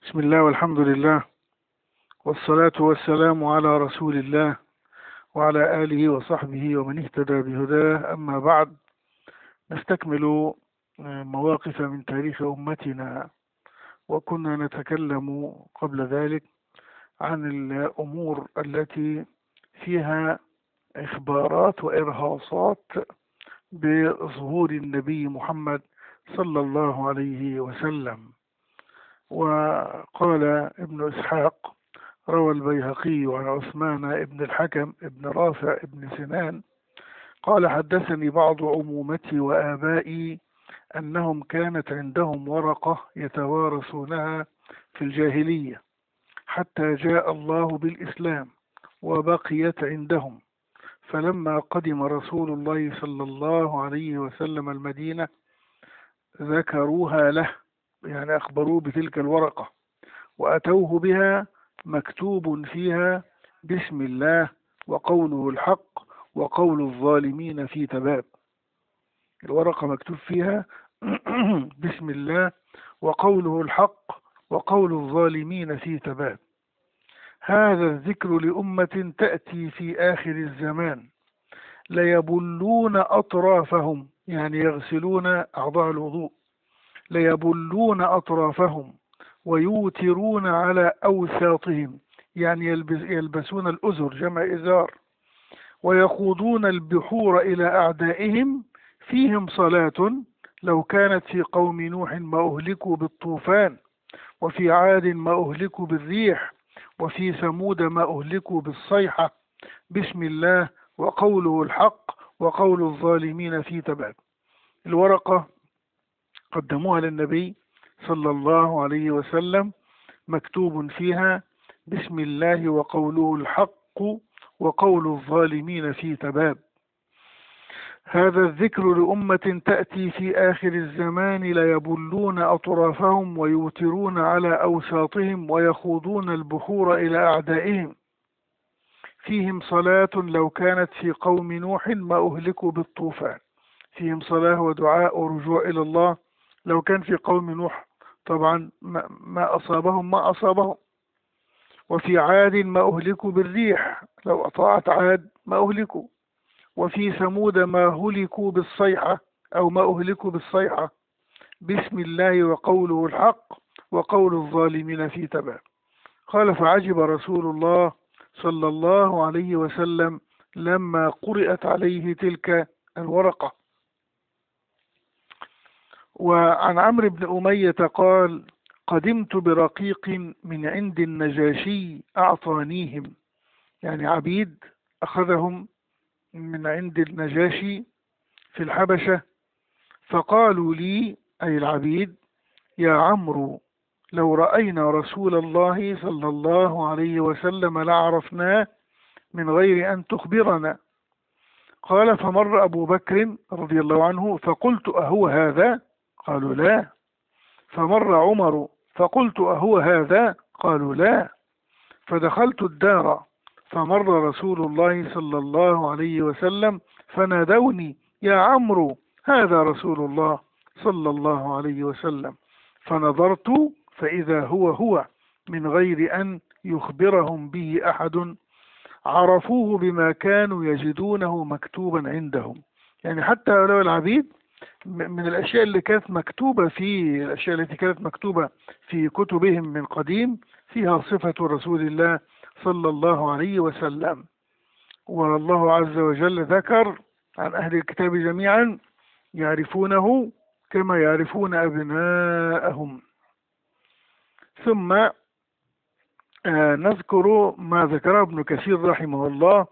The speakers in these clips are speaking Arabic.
بسم الله والحمد لله، والصلاة والسلام على رسول الله وعلى آله وصحبه ومن اهتدى بهداه. أما بعد، نستكمل مواقف من تاريخ أمتنا. وكنا نتكلم قبل ذلك عن الأمور التي فيها إخبارات وإرهاصات بظهور النبي محمد صلى الله عليه وسلم. وقال ابن إسحاق: روى البيهقي عن عثمان بن الحكم بن رافع بن سنان قال: حدثني بعض عمومتي وآبائي أنهم كانت عندهم ورقة يتوارثونها في الجاهلية حتى جاء الله بالإسلام وبقيت عندهم، فلما قدم رسول الله صلى الله عليه وسلم المدينة ذكروها له، يعني أخبروه بتلك الورقة، وأتوه بها مكتوب فيها بسم الله وقوله الحق وقول الظالمين في تباب. الورقة مكتوب فيها بسم الله وقوله الحق وقول الظالمين في تباب. هذا الذكر لأمة تأتي في آخر الزمان ليبلون أطرافهم، يعني يغسلون أعضاء الوضوء، ليبلون أطرافهم ويوترون على أوساطهم، يعني يلبسون الأزر جمع إزار، ويخوضون البحور إلى أعدائهم، فيهم صلاة لو كانت في قوم نوح ما أهلكوا بالطوفان، وفي عاد ما أهلكوا بالريح، وفي ثمود ما أهلكوا بالصيحة، بسم الله وقوله الحق وقول الظالمين في تباب. الورقة قدموها للنبي صلى الله عليه وسلم، مكتوب فيها بسم الله وقوله الحق وقول الظالمين في تباب. هذا الذكر لأمة تأتي في آخر الزمان ليبلون أطرافهم ويوترون على أوساطهم ويخوضون البحور إلى أعدائهم، فيهم صلاة لو كانت في قوم نوح ما أهلكوا بالطوفان. فيهم صلاة ودعاء ورجوع إلى الله. لو كان في قوم نوح طبعا ما أصابهم. وفي عاد ما أهلكوا بالريح، لو أطاعت عاد ما أهلكوا. وفي ثمود ما هلكوا بالصيحة أو ما أهلكوا بالصيحة، بسم الله وقوله الحق وقول الظالمين في تباب. قال: فعجب رسول الله صلى الله عليه وسلم لما قرأت عليه تلك الورقة. وعن عمرو بن أمية قال: قدمت برقيق من عند النجاشي أعطانيهم، يعني عبيد أخذهم من عند النجاشي في الحبشة، فقالوا لي أي العبيد: يا عمرو، لو رأينا رسول الله صلى الله عليه وسلم لعرفناه من غير أن تخبرنا. قال: فمر أبو بكر رضي الله عنه فقلت: أهو هذا؟ قالوا: لا. فمر عمر فقلت: أهو هذا؟ قالوا: لا. فدخلت الدار فمر رسول الله صلى الله عليه وسلم فنادوني: يا عمرو، هذا رسول الله صلى الله عليه وسلم. فنظرت فإذا هو من غير أن يخبرهم به أحد، عرفوه بما كانوا يجدونه مكتوبا عندهم. يعني حتى لو العبيد من الأشياء اللي كانت مكتوبة في الأشياء التي كانت مكتوبة في كتبهم من قديم فيها صفة رسول الله صلى الله عليه وسلم. والله عز وجل ذكر عن أهل الكتاب جميعا: يعرفونه كما يعرفون أبناءهم. ثم نذكر ما ذكره ابن كثير رحمه الله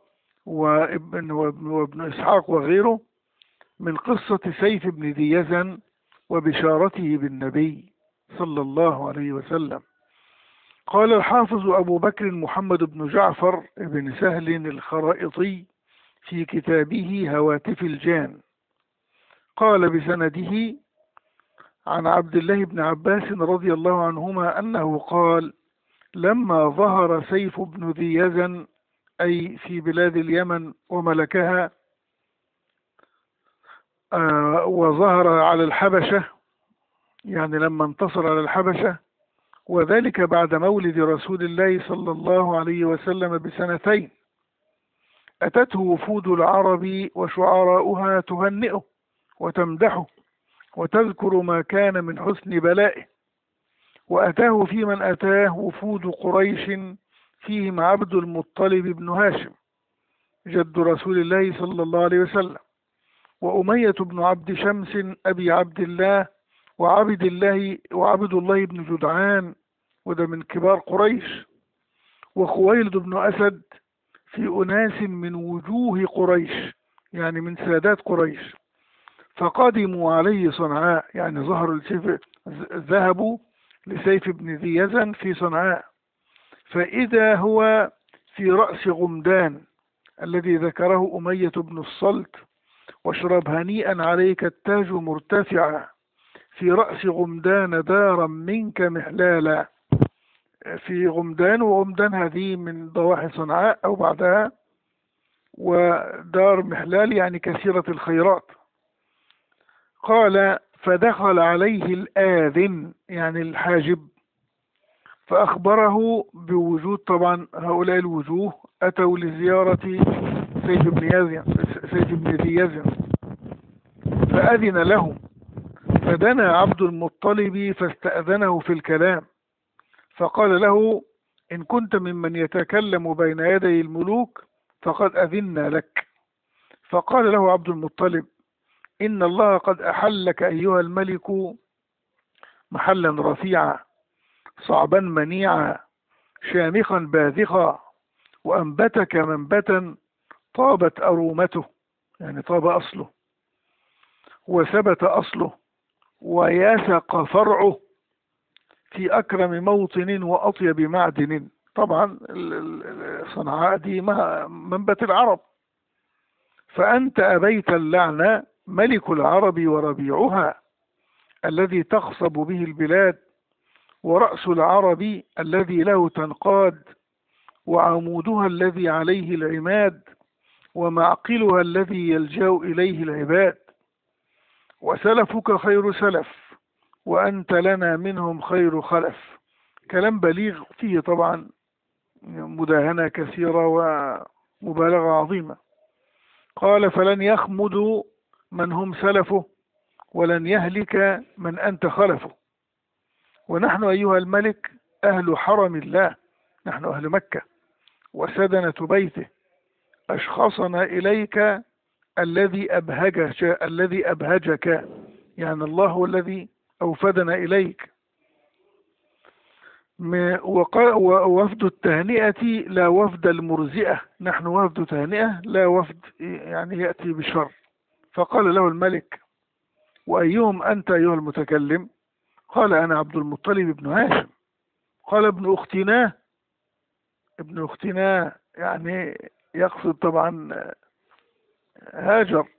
وابن إسحاق وغيره من قصة سيف بن ذي يزن وبشارته بالنبي صلى الله عليه وسلم. قال الحافظ أبو بكر محمد بن جعفر بن سهل الخرائطي في كتابه هواتف الجان، قال بسنده عن عبد الله بن عباس رضي الله عنهما أنه قال: لما ظهر سيف بن ذي يزن، أي في بلاد اليمن وملكها، وظهر على الحبشة، يعني لما انتصر على الحبشة وذلك بعد مولد رسول الله صلى الله عليه وسلم بسنتين. أتته وفود العرب وشعراؤها تهنئه وتمدحه وتذكر ما كان من حسن بلائه. وأتاه في من أتاه وفود قريش فيهم عبد المطلب بن هاشم جد رسول الله صلى الله عليه وسلم، وأمية بن عبد شمس أبي عبد الله وعبد الله بن جدعان، وده من كبار قريش، وخويلد بن أسد، في أناس من وجوه قريش يعني من سادات قريش. فقدموا عليه صنعاء، يعني ذهبوا لسيف بن ذي يزن في صنعاء، فإذا هو في رأس غمدان الذي ذكره أمية بن الصلت: واشرب هنيئا عليك التاج مرتفعا في رأس غمدان دارا منك محلالا. في غمدان، وغمدان هذه من ضواحي صنعاء أو بعدها، ودار محلال يعني كثيرة الخيرات. قال: فدخل عليه الآذن يعني الحاجب فأخبره بوجود، طبعا هؤلاء الوجوه أتوا لزيارة سيف بن ذي يزن، فأذن لهم. فدنا عبد المطلب فاستأذنه في الكلام، فقال له: إن كنت ممن يتكلم بين يدي الملوك فقد أذنا لك. فقال له عبد المطلب: إن الله قد أحلك أيها الملك محلا رفيعا صعبا منيعا شامخا باذخا، وأنبتك منبتا طابت أرومته، يعني طاب أصله وثبت أصله ويسق فرعه في أكرم موطن وأطيب معدن. طبعا صنعاء دي منبت العرب. فأنت أبيت اللعنة ملك العرب وربيعها الذي تخصب به البلاد، ورأس العرب الذي له تنقاد، وعمودها الذي عليه العماد، ومعقلها الذي يلجأ إليه العباد. وسلفك خير سلف، وأنت لنا منهم خير خلف. كلام بليغ فيه طبعا مداهنة كثيرة ومبالغة عظيمة. قال: فلن يخمد من هم سلفه، ولن يهلك من أنت خلفه. ونحن أيها الملك أهل حرم الله، نحن أهل مكة وسدنة بيته، أشخصنا إليك الذي أبهجك، يعني الله هو الذي أوفدنا إليك. ووفد التهنئة لا وفد المرزئة، نحن وفد تهنئة لا وفد يعني يأتي بشر. فقال له الملك: وأيهم أنت أيها المتكلم؟ قال: أنا عبد المطلب بن هاشم. قال: ابن أختنا يعني يقصد طبعا هاجر،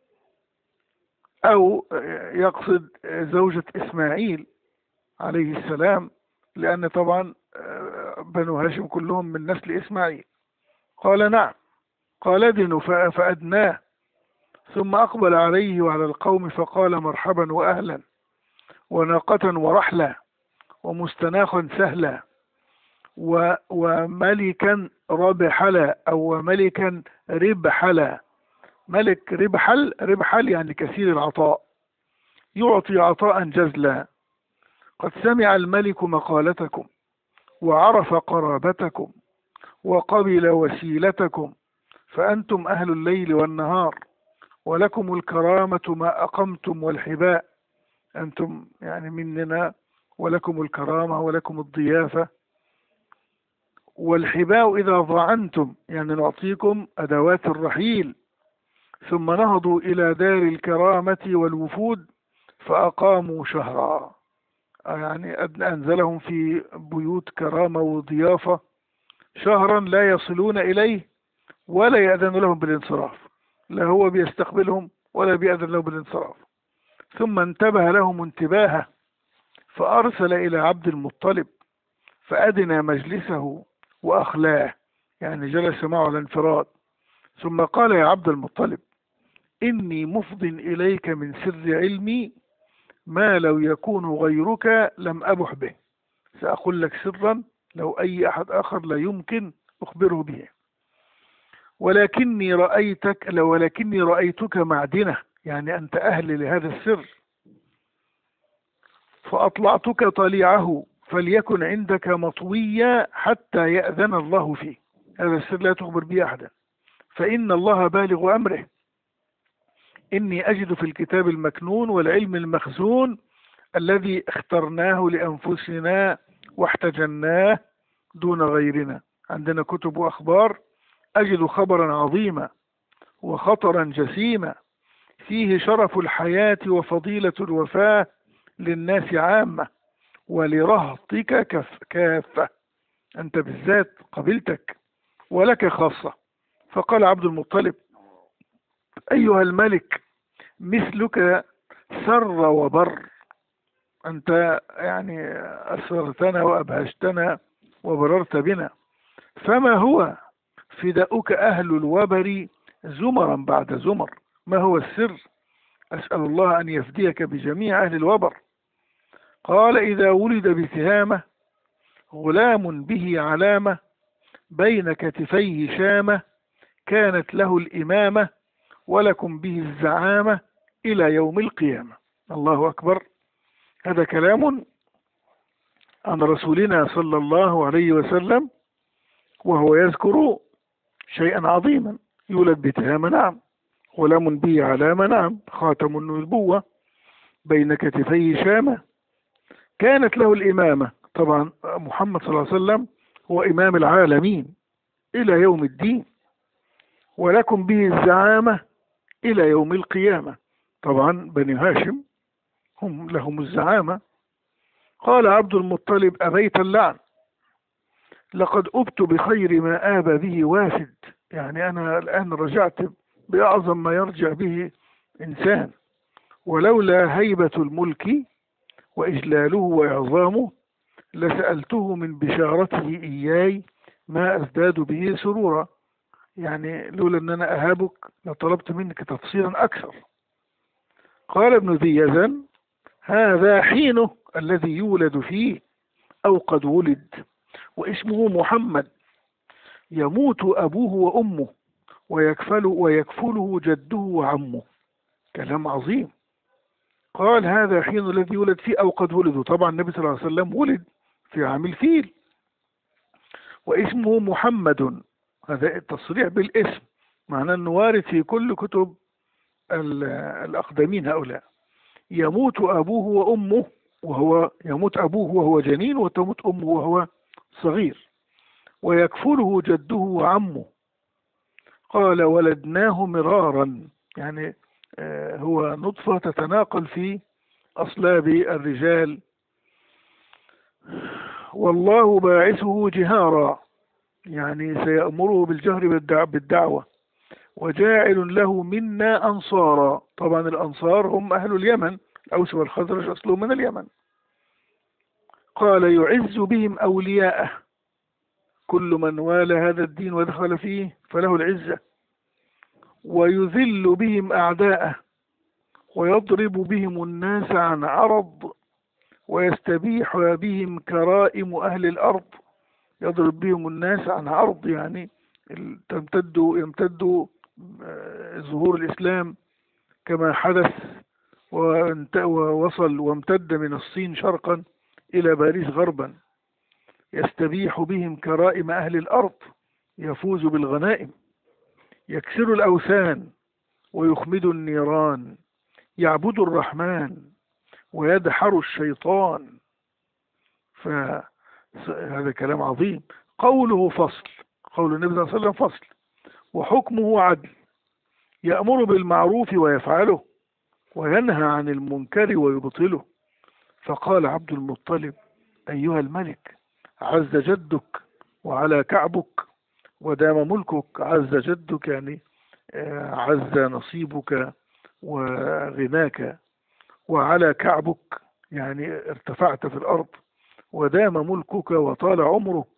أو يقصد زوجة إسماعيل عليه السلام، لأن طبعا بنو هاشم كلهم من نسل إسماعيل. قال: نعم. قال: ادن. فأدناه، ثم أقبل عليه وعلى القوم فقال: مرحبا وأهلا، وناقة ورحلة، ومستناخا سهلا، وملكا ربحلا أو ملكا ربحلا. ملك ربحل يعني كثير العطاء، يعطي عطاء جزلا. قد سمع الملك مقالتكم، وعرف قرابتكم، وقبل وسيلتكم، فأنتم أهل الليل والنهار، ولكم الكرامة ما أقمتم والحباء. أنتم يعني مننا، ولكم الكرامة ولكم الضيافة. والحباء إذا ضعنتم يعني نعطيكم أدوات الرحيل. ثم نهضوا إلى دار الكرامة والوفود فأقاموا شهرا، يعني أنزلهم في بيوت كرامة وضيافة شهرا لا يصلون إليه ولا يأذن لهم بالانصراف، لا هو بيستقبلهم ولا بيأذن لهم بالانصراف. ثم انتبه لهم انتباهه، فأرسل إلى عبد المطلب فأدنى مجلسه وأخلاه، يعني جلس معه على انفراد. ثم قال: يا عبد المطلب، إني مفض إليك من سر علمي ما لو يكون غيرك لم أبح به. سأقول لك سرا لو أي أحد آخر لا يمكن أخبره به، ولكني رأيتك معدنة، يعني أنت أهل لهذا السر، فأطلعتك طليعه، فليكن عندك مطويا حتى يأذن الله فيه. هذا السر لا تخبر به أحدا، فإن الله بالغ أمره. إني أجد في الكتاب المكنون والعلم المخزون الذي اخترناه لأنفسنا واحتجناه دون غيرنا. عندنا كتب وأخبار، أجد خبرا عظيما وخطرا جسيما فيه شرف الحياة وفضيلة الوفاة للناس عامة ولرهطك كافة، أنت بالذات قبلتك ولك خاصة. فقال عبد المطلب: أيها الملك، مثلك سر وبر، أنت يعني أسررتنا وأبهجتنا وبررت بنا، فما هو فداؤك أهل الوبر زمرا بعد زمر؟ ما هو السر؟ أسأل الله أن يفديك بجميع أهل الوبر. قال: إذا ولد بتهامة غلام به علامة بين كتفيه شامة كانت له الإمامة ولكم به الزعامة إلى يوم القيامة. الله أكبر. هذا كلام عن رسولنا صلى الله عليه وسلم، وهو يذكر شيئا عظيما: يولد بتهامة، نعم، غلام به علامة، نعم، خاتم النبوة، بين كتفيه شامة، كانت له الإمامة. طبعا محمد صلى الله عليه وسلم هو إمام العالمين إلى يوم الدين، ولكم به الزعامة إلى يوم القيامة. طبعا بني هاشم هم لهم الزعامة. قال عبد المطلب: أبيت اللعن، لقد أبت بخير ما آب به وافد، يعني أنا الآن رجعت بأعظم ما يرجع به إنسان، ولولا هيبة الملك وإجلاله وإعظامه لسألته من بشارته إياي ما أزداد به سرورا، يعني لولا أن أنا أهابك لطلبت منك تفصيلا أكثر. قال ابن ذي يزن: هذا حينه الذي يولد فيه أو قد ولد، واسمه محمد، يموت أبوه وأمه ويكفله جده وعمه. كلام عظيم. قال: هذا حين الذي يولد فيه أو قد ولد، طبعا النبي صلى الله عليه وسلم ولد في عام الفيل، واسمه محمد، هذا التصريح بالاسم، معناه أنه وارد في كل كتب الأقدمين هؤلاء. يموت أبوه وأمه، يموت أبوه وهو جنين، وتموت أمه وهو صغير، ويكفله جده وعمه. قال: ولدناه مرارا، يعني هو نطفة تتناقل في أصلاب الرجال، والله باعثه جهارا، يعني سيأمره بالجهر بالدعوة، وجاعل له منا أنصارا. طبعا الأنصار هم أهل اليمن، الأوس والخزرج أصلهم من اليمن. قال: يعز بهم أولياءه، كل من والى هذا الدين ودخل فيه فله العزة، ويذل بهم أعداءه، ويضرب بهم الناس عن عرض، ويستبيح بهم كرائم أهل الأرض. يضرب بهم الناس عن عرض، يعني يمتد ظهور الإسلام كما حدث ووصل وامتد من الصين شرقا إلى باريس غربا. يستبيح بهم كرائم أهل الأرض، يفوز بالغنائم، يكسر الأوثان ويخمد النيران، يعبد الرحمن ويدحر الشيطان. فهذا كلام عظيم. قوله فصل، قول النبي صلى الله عليه وسلم فصل، وحكمه عدل، يأمر بالمعروف ويفعله، وينهى عن المنكر ويبطله. فقال عبد المطلب: أيها الملك، عز جدك وعلى كعبك ودام ملكك. عز جدك يعني عز نصيبك وغناك، وعلى كعبك يعني ارتفعت في الأرض، ودام ملكك وطال عمرك.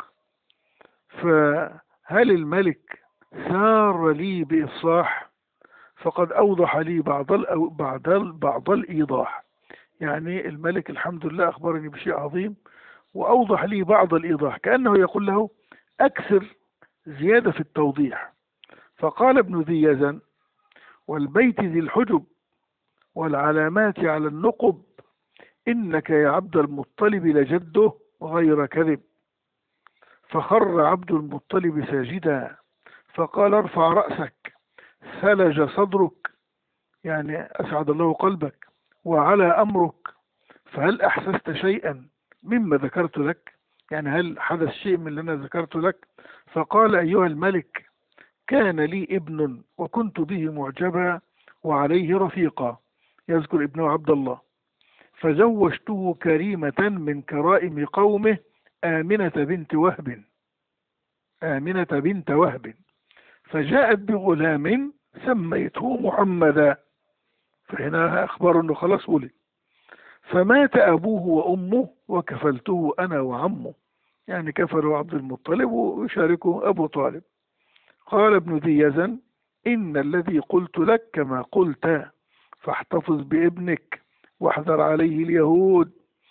فهل الملك سار لي بإفصاح؟ فقد أوضح لي بعض الإيضاح. يعني الملك الحمد لله أخبرني بشيء عظيم، وأوضح لي بعض الإيضاح، كأنه يقول له أكثر زيادة في التوضيح. فقال ابن ذي يزن: والبيت ذي الحجب والعلامات على النقب، إنك يا عبد المطلب لجده غير كذب. فخر عبد المطلب ساجدا فقال: ارفع رأسك، ثلج صدرك، يعني أسعد الله قلبك، وعلى أمرك، فهل أحسست شيئا مما ذكرت لك؟ يعني هل حدث شيء من اللي أنا ذكرت لك؟ فقال: أيها الملك، كان لي ابن وكنت به معجبا وعليه رفيقا، يذكر ابنه عبد الله، فزوجته كريمة من كرائم قومه، آمنة بنت وهب، آمنة بنت وهب، فجاءت بغلام سميته محمدا. فهنا أخبر أنه خلاص ولد. فمات أبوه وأمه وكفلته أنا وعمه، يعني كفله عبد المطلب ويشاركه أبو طالب. قال ابن ذي يزن: إن الذي قلت لك كما قلت، فاحتفظ بابنك واحذر عليه اليهود،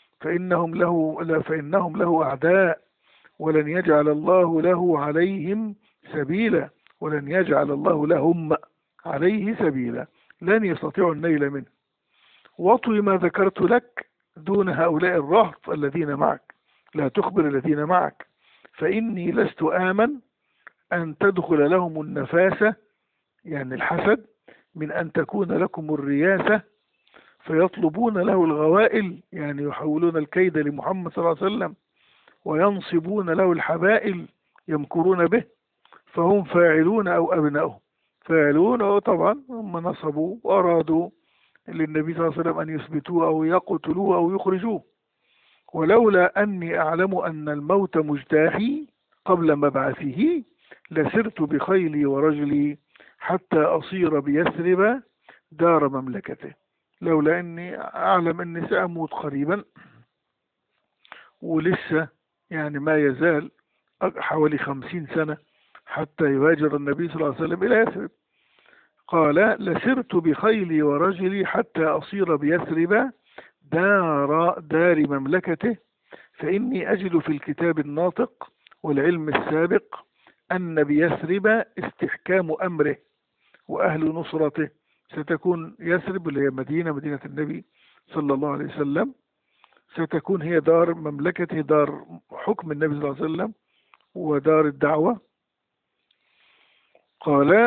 فإنهم له أعداء، ولن يجعل الله له عليهم سبيلا، ولن يجعل الله لهم عليه سبيلا، لن يستطيعوا النيل منه. واطوي ما ذكرت لك دون هؤلاء الرهط الذين معك، لا تخبر الذين معك، فإني لست آمن أن تدخل لهم النفاسة، يعني الحسد، من أن تكون لكم الرياسة فيطلبون له الغوائل، يعني يحولون الكيد لمحمد صلى الله عليه وسلم، وينصبون له الحبائل يمكرون به، فهم فاعلون أو أبناؤه. فاعلون، وطبعا هم نصبوا وأرادوا للنبي صلى الله عليه وسلم أن يثبتوه أو يقتلوه أو يخرجوه. ولولا أني أعلم أن الموت مجتاحي قبل مبعثه لسرت بخيلي ورجلي حتى أصير بيثرب دار مملكته. لولا أني أعلم أني سأموت قريبا، ولسه يعني ما يزال حوالي 50 سنة حتى يهاجر النبي صلى الله عليه وسلم إلى يثرب. قال: لسرت بخيلي ورجلي حتى أصير بيثرب دار مملكته، فإني أجد في الكتاب الناطق والعلم السابق أن بيثرب استحكام أمره وأهل نصرته. ستكون يثرب اللي هي مدينة النبي صلى الله عليه وسلم، ستكون هي دار مملكته، دار حكم النبي صلى الله عليه وسلم ودار الدعوة. قال: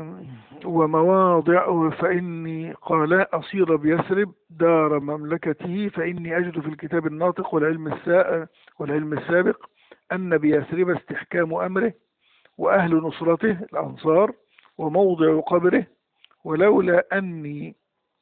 ومواضع، فإني قال أصير بيثرب دار مملكته، فإني أجد في الكتاب الناطق والعلم السابق أن بيثرب استحكام أمره وأهل نصرته الأنصار وموضع قبره، ولولا أني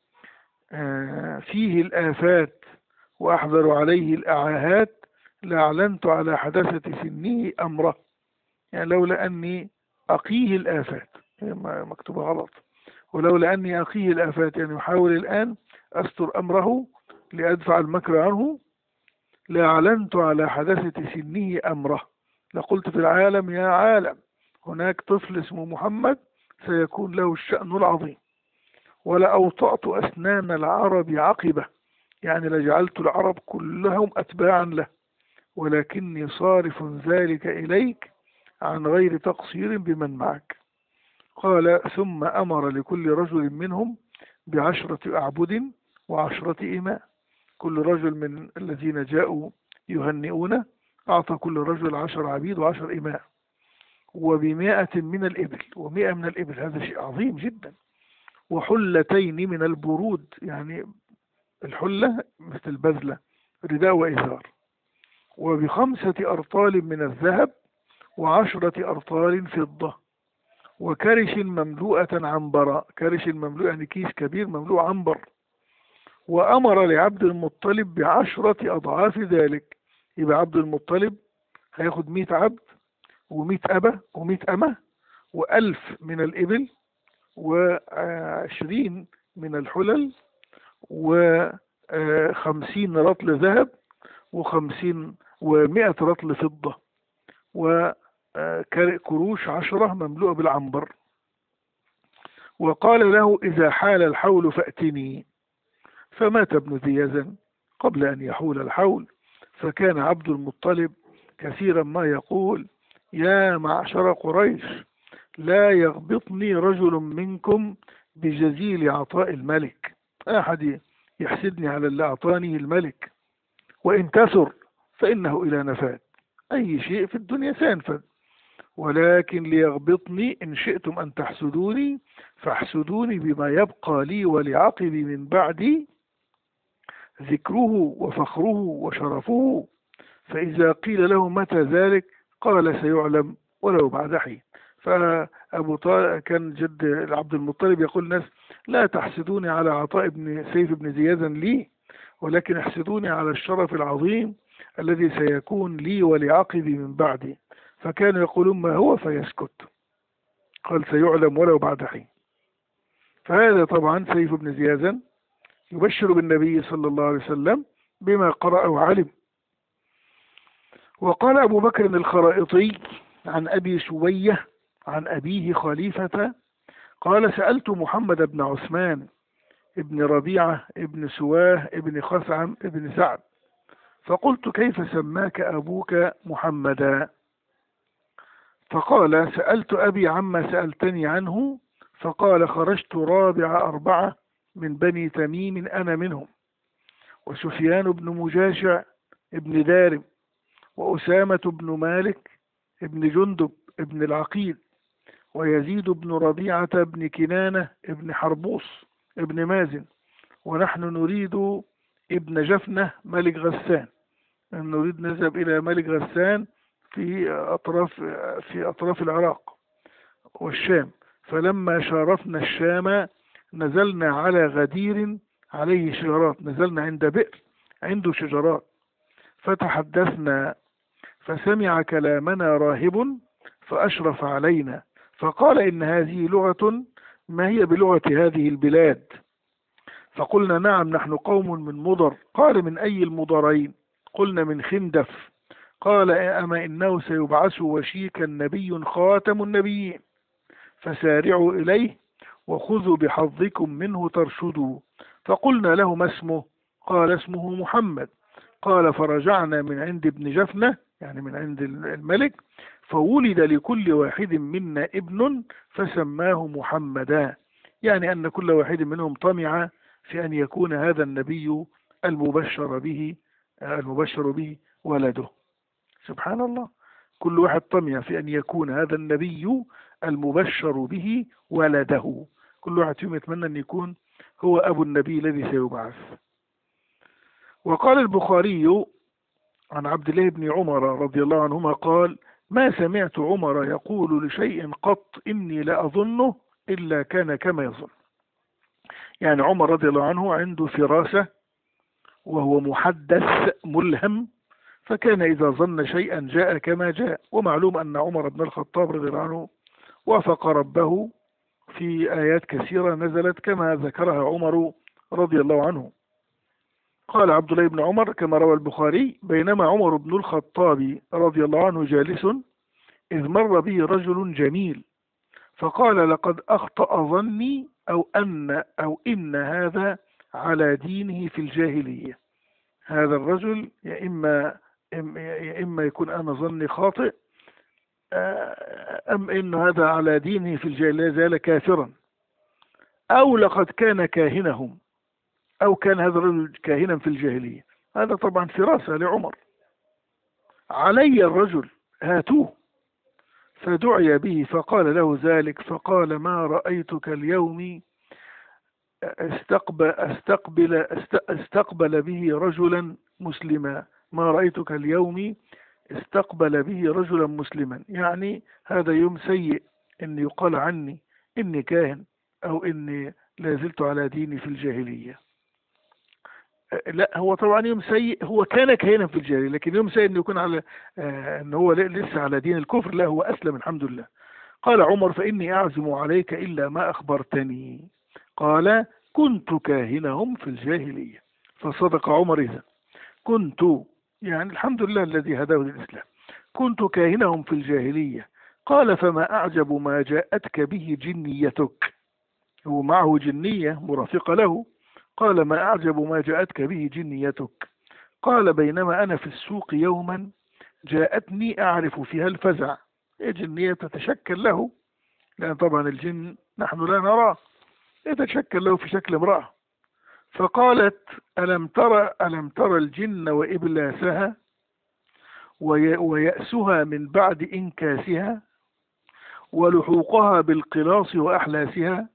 فيه الآفات وأحذر عليه الأعاهات لأعلنت على حداثة سنه أمره. يعني لولا أني أقيه الآفات، مكتوبة غلط، ولولا أني أقيه الآفات، يعني أحاول الآن أستر أمره لأدفع المكر عنه، لأعلنت على حداثة سنه أمره، لقلت في العالم يا عالم هناك طفل اسمه محمد سيكون له الشأن العظيم، ولأوطأت أسنان العرب عقبة، يعني لجعلت العرب كلهم أتباعا له، ولكني صارف ذلك إليك عن غير تقصير بمن معك. قال: ثم أمر لكل رجل منهم ب10 أعبد و10 إماء. كل رجل من الذين جاءوا يهنئون أعطى كل رجل 10 عبيد و10 إماء، وب100 من الإبل، و100 من الإبل، هذا شيء عظيم جدا، وحلتين من البرود، يعني الحلة مثل البذلة، رداء وإزار، وب5 أرطال من الذهب، و10 أرطال فضة، وكرش مملوءة عنبرا. كرش مملوء يعني كيس كبير مملوء عنبر. وأمر لعبد المطلب ب10 أضعاف ذلك. يبقى عبد المطلب هياخد 100 عبد و100 أبة و100 أمة و1000 من الإبل و20 من الحلل و50 رطل ذهب و100 رطل فضة، وكروش 10 مملوءة بالعنبر. وقال له: إذا حال الحول فأتني. فمات ابن ذي يزن قبل أن يحول الحول، فكان عبد المطلب كثيرا ما يقول: يا معشر قريش، لا يغبطني رجل منكم بجزيل عطاء الملك. أحد يحسدني على اللي أعطاني الملك، وإن كثر فإنه إلى نفاد، أي شيء في الدنيا سينفد، ولكن ليغبطني إن شئتم أن تحسدوني فاحسدوني بما يبقى لي ولعقبي من بعدي ذكره وفخره وشرفه. فإذا قيل له متى ذلك قال: سيعلم ولو بعد حين. فأبو طالب كان جد عبد المطلب يقول الناس: لا تحسدوني على عطاء بن سيف بن زياد لي، ولكن احسدوني على الشرف العظيم الذي سيكون لي ولعقبي من بعدي. فكانوا يقولون: ما هو؟ فيسكت. قال: سيعلم ولو بعد حين. فهذا طبعا سيف بن زياد يبشر بالنبي صلى الله عليه وسلم بما قرأ وعلم. وقال أبو بكر الخرائطي عن أبي سوية عن أبيه خليفة قال: سألت محمد بن عثمان ابن ربيعة ابن سواه ابن خثعم ابن سعد فقلت: كيف سماك أبوك محمدا؟ فقال: سألت أبي عما سألتني عنه، فقال: خرجت رابع 4 من بني تميم أنا منهم، وسفيان بن مجاشع ابن دارم، وأسامة بن مالك ابن جندب ابن العقيل، ويزيد بن ربيعة بن كنانة ابن حربوس ابن مازن، ونحن نريد ابن جفنة ملك غسان، نريد نذهب إلى ملك غسان في أطراف العراق والشام. فلما شارفنا الشام نزلنا على غدير عليه شجرات، نزلنا عند بئر عنده شجرات، فتحدثنا فسمع كلامنا راهب فأشرف علينا فقال: إن هذه لغة ما هي بلغة هذه البلاد؟ فقلنا: نعم، نحن قوم من مضر. قال: من أي المضرين؟ قلنا: من خندف. قال: أما إنه سيبعث وشيكا نبي خاتم النبيين، فسارعوا إليه وخذوا بحظكم منه ترشدوا. فقلنا له: ما اسمه؟ قال: اسمه محمد. قال: فرجعنا من عند ابن جفنة، يعني من عند الملك، فولد لكل واحد منا ابن فسماه محمدا، يعني أن كل واحد منهم طمع في أن يكون هذا النبي المبشر به ولده. سبحان الله، كل واحد طمع في أن يكون هذا النبي المبشر به ولده، كل واحد فيهم يتمنى أن يكون هو أبو النبي الذي سيبعث. وقال البخاري عن عبد الله بن عمر رضي الله عنهما قال: ما سمعت عمر يقول لشيء قط إني لا أظنه إلا كان كما يظن. يعني عمر رضي الله عنه عنده فراسة وهو محدث ملهم، فكان إذا ظن شيئا جاء كما جاء. ومعلوم أن عمر بن الخطاب رضي الله عنه وافق ربه في آيات كثيرة نزلت كما ذكرها عمر رضي الله عنه. قال عبد الله بن عمر كما روى البخاري: بينما عمر بن الخطاب رضي الله عنه جالس إذ مر به رجل جميل فقال: لقد أخطأ ظني أو إن هذا على دينه في الجاهلية. هذا الرجل يا إما يكون أنا ظني خاطئ، أم إن هذا على دينه في الجاهلية زال كافرا، أو لقد كان كاهنهم، أو كان هذا الرجل كاهنا في الجاهلية. هذا طبعا فراسة لعمر. علي الرجل هاتوه، فدعي به فقال له ذلك، فقال: ما رأيتك اليوم استقبل به رجلا مسلما، ما رأيتك اليوم استقبل به رجلا مسلما، يعني هذا يوم سيء إن يقال عني إني كاهن أو إني لازلت على ديني في الجاهلية. لا، هو طبعا يوم سيء، هو كان كاهنا في الجاهلية، لكن يوم سيء إنه يكون على إن هو لسه على دين الكفر. لا، هو أسلم الحمد لله. قال عمر: فإني أعزم عليك إلا ما أخبرتني. قال: كنت كاهنهم في الجاهلية. فصدق عمر إذا كنت، يعني الحمد لله الذي هداه للإسلام، كنت كاهنهم في الجاهلية. قال: فما أعجب ما جاءتك به جنيتك، هو معه جنية مرافقة له. قال: ما أعجب ما جاءتك به جنيتك. قال بينما أنا في السوق يوما جاءتني أعرف فيها الفزع. هي جنية تتشكل له، لأن طبعا الجن نحن لا نراه، يتشكل له في شكل امرأة. فقالت ألم ترى الجن وإبلاسها ويأسها من بعد إنكاسها ولحوقها بالقلاص وأحلاسها؟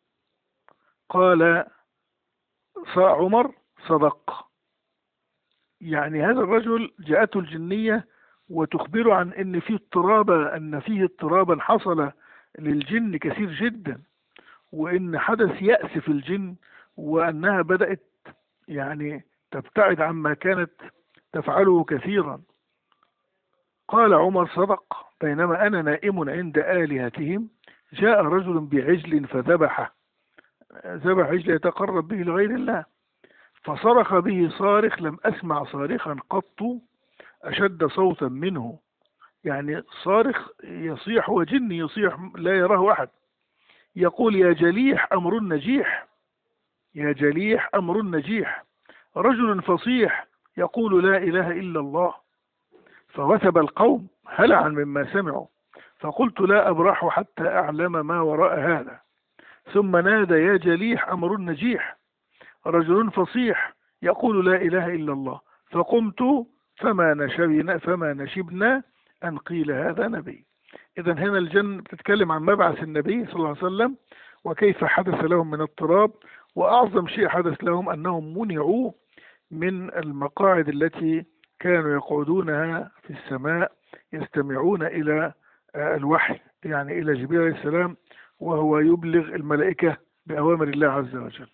قال عمر صدق. يعني هذا الرجل جاءته الجنية وتخبره عن أن فيه اضطرابا حصل للجن كثير جدا، وإن حدث يأس في الجن، وأنها بدأت يعني تبتعد عما كانت تفعله كثيرا. قال عمر صدق. بينما أنا نائم عند آلهتهم جاء رجل بعجل فذبحه، ذبح عجل يتقرب به لغير الله، فصرخ به صارخ لم أسمع صارخا قط أشد صوتا منه. يعني صارخ يصيح وجن يصيح لا يراه أحد، يقول يا جليح أمر نجيح، يا جليح أمر نجيح. رجل فصيح يقول لا إله إلا الله. فوثب القوم هلعا مما سمعوا، فقلت لا أبرح حتى أعلم ما وراء هذا. ثم نادى يا جليح أمر نجيح، رجل فصيح يقول لا إله إلا الله. فقمت فما نشبنا أن قيل هذا نبي. إذا هنا الجن بتتكلم عن مبعث النبي صلى الله عليه وسلم وكيف حدث لهم من اضطراب، وأعظم شيء حدث لهم أنهم منعوا من المقاعد التي كانوا يقعدونها في السماء يستمعون إلى الوحي، يعني إلى جبريل عليه السلام وهو يبلغ الملائكة بأوامر الله عز وجل.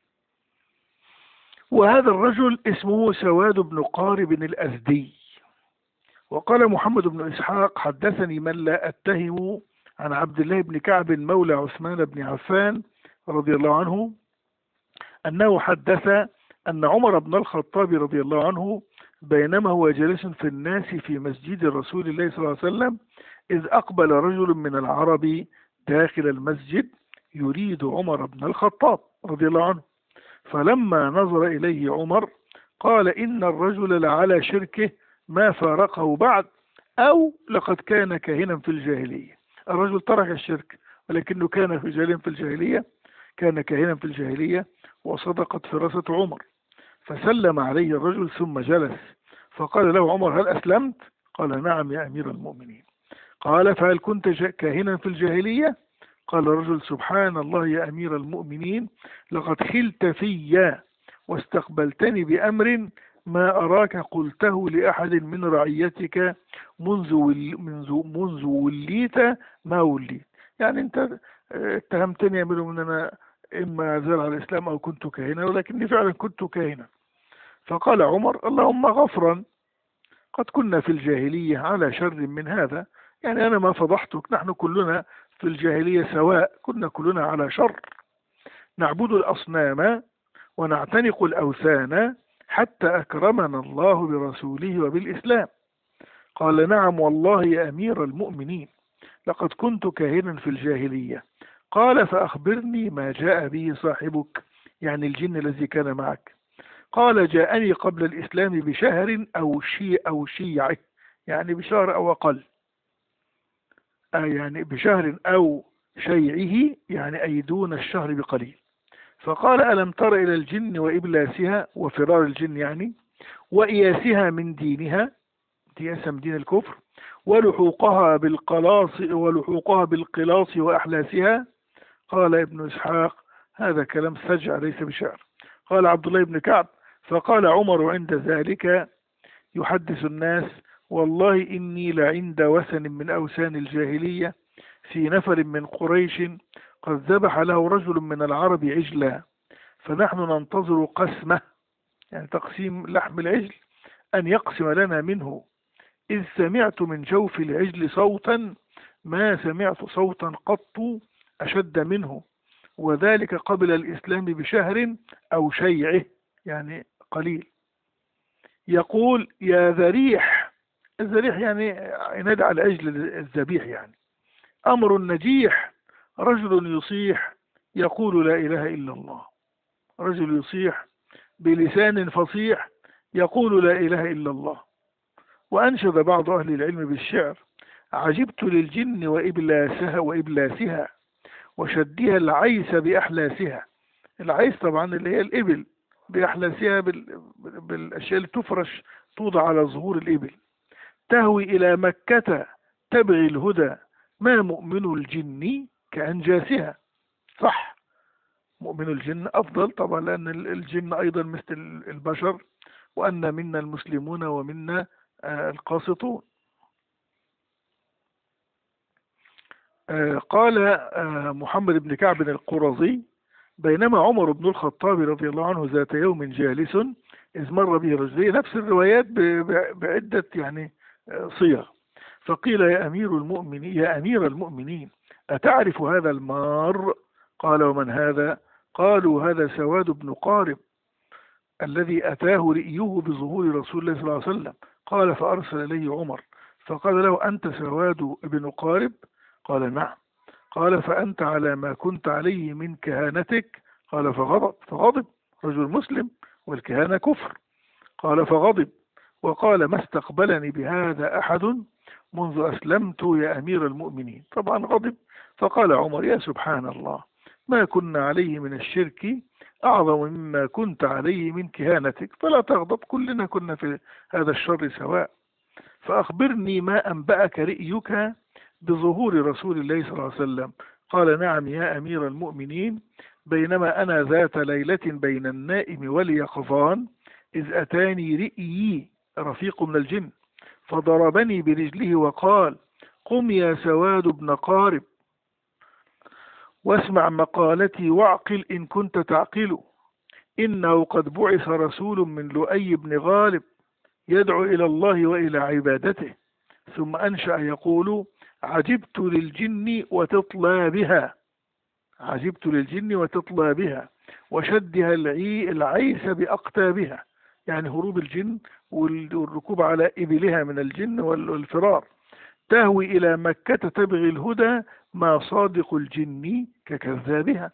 وهذا الرجل اسمه سواد بن قارب الأزدي. وقال محمد بن إسحاق حدثني من لا أتهم عن عبد الله بن كعب مولى عثمان بن عفان رضي الله عنه أنه حدث أن عمر بن الخطاب رضي الله عنه بينما هو جالس في الناس في مسجد رسول الله صلى الله عليه وسلم إذ أقبل رجل من العرب داخل المسجد يريد عمر بن الخطاب رضي الله عنه، فلما نظر إليه عمر قال إن الرجل لعلى شركه ما فارقه بعد، أو لقد كان كاهنا في الجاهلية. الرجل ترك الشرك ولكنه كان في الجاهلية، كان كاهنا في الجاهلية. وصدقت فراسة عمر، فسلم عليه الرجل ثم جلس، فقال له عمر هل أسلمت؟ قال نعم يا أمير المؤمنين. قال فهل كنت كاهنا في الجاهلية؟ قال الرجل سبحان الله يا أمير المؤمنين، لقد خلت في واستقبلتني بأمر ما أراك قلته لأحد من رعيتك منذ وليت ما وليت. يعني أنت اتهمتني يا أمير المؤمنين أنا إما زال على الإسلام أو كنت كاهنا، ولكني فعلا كنت كاهنا. فقال عمر اللهم غفرا، قد كنا في الجاهلية على شر من هذا. يعني أنا ما فضحتك، نحن كلنا في الجاهلية سواء، كنا كلنا على شر، نعبد الأصنام ونعتنق الأوثان حتى أكرمنا الله برسوله وبالإسلام. قال نعم والله يا أمير المؤمنين، لقد كنت كاهنا في الجاهلية. قال فأخبرني ما جاء به صاحبك، يعني الجن الذي كان معك. قال جاءني قبل الإسلام بشهر أو شيعه، يعني بشهر أو أقل، يعني بشهر أو شيعه، يعني أي دون الشهر بقليل. فقال ألم تر إلى الجن وإبلاسها، وفرار الجن يعني، وإياسها من دينها، إياسها من دين الكفر، ولحوقها بالقلاص وأحلاسها. قال ابن إسحاق هذا كلام سجع ليس بشعر. قال عبد الله بن كعب فقال عمر عند ذلك يحدث الناس والله إني لعند وثن من أوثان الجاهلية في نفر من قريش قد ذبح له رجل من العرب عجلا، فنحن ننتظر قسمه، يعني تقسيم لحم العجل، أن يقسم لنا منه، إذ سمعت من جوف العجل صوتا ما سمعت صوتا قط أشد منه، وذلك قبل الإسلام بشهر أو شيعه، يعني قليل. يقول يا ذريح، الذريح يعني عناد على العجل الذبيح، يعني أمر نجيح، رجل يصيح يقول لا إله إلا الله، رجل يصيح بلسان فصيح يقول لا إله إلا الله. وأنشد بعض أهل العلم بالشعر: عجبت للجن وإبلاسها وشدها العيس بأحلاسها. العيس طبعا اللي هي الإبل، بأحلاسها بالأشياء اللي تفرش توضع على ظهور الإبل. تهوي إلى مكة تبغي الهدى، ما مؤمن الجن كأنجاسها. صح، مؤمن الجن أفضل طبعا، لأن الجن أيضا مثل البشر، وأن منا المسلمون ومنا القاسطون. قال محمد بن كعب القرظي: بينما عمر بن الخطاب رضي الله عنه ذات يوم جالس إذ مر به رجل. نفس الروايات بعدة يعني صيغ. فقيل: يا أمير المؤمنين أتعرف هذا المار؟ قال: ومن هذا؟ قالوا: هذا سواد بن قارب الذي أتاه رئيه بظهور رسول الله صلى الله عليه وسلم. قال: فأرسل إليه عمر فقال له: أنت سواد بن قارب؟ قال: نعم. قال: فأنت على ما كنت عليه من كهانتك؟ قال: فغضب رجل مسلم، والكهانة كفر. قال: فغضب وقال: ما استقبلني بهذا أحد منذ أسلمت يا أمير المؤمنين. طبعا غضب. فقال عمر: يا سبحان الله، ما كنا عليه من الشرك أعظم مما كنت عليه من كهانتك، فلا تغضب، كلنا كنا في هذا الشر سواء. فأخبرني ما أنبأك رئيك بظهور رسول الله صلى الله عليه وسلم. قال: نعم يا أمير المؤمنين، بينما أنا ذات ليلة بين النائم واليقظان إذ أتاني رئيي رفيق من الجن فضربني برجله وقال: قم يا سواد بن قارب واسمع مقالتي واعقل إن كنت تعقل، إنه قد بعث رسول من لؤي بن غالب يدعو إلى الله وإلى عبادته. ثم أنشأ يقول: عجبت للجن وتطلى بها، عجبت للجن وتطلى بها وشدها العيس بأقتابها، يعني هروب الجن والركوب على إبلها من الجن والفرار. تهوي إلى مكة تبغي الهدى، ما صادق الجن ككذابها.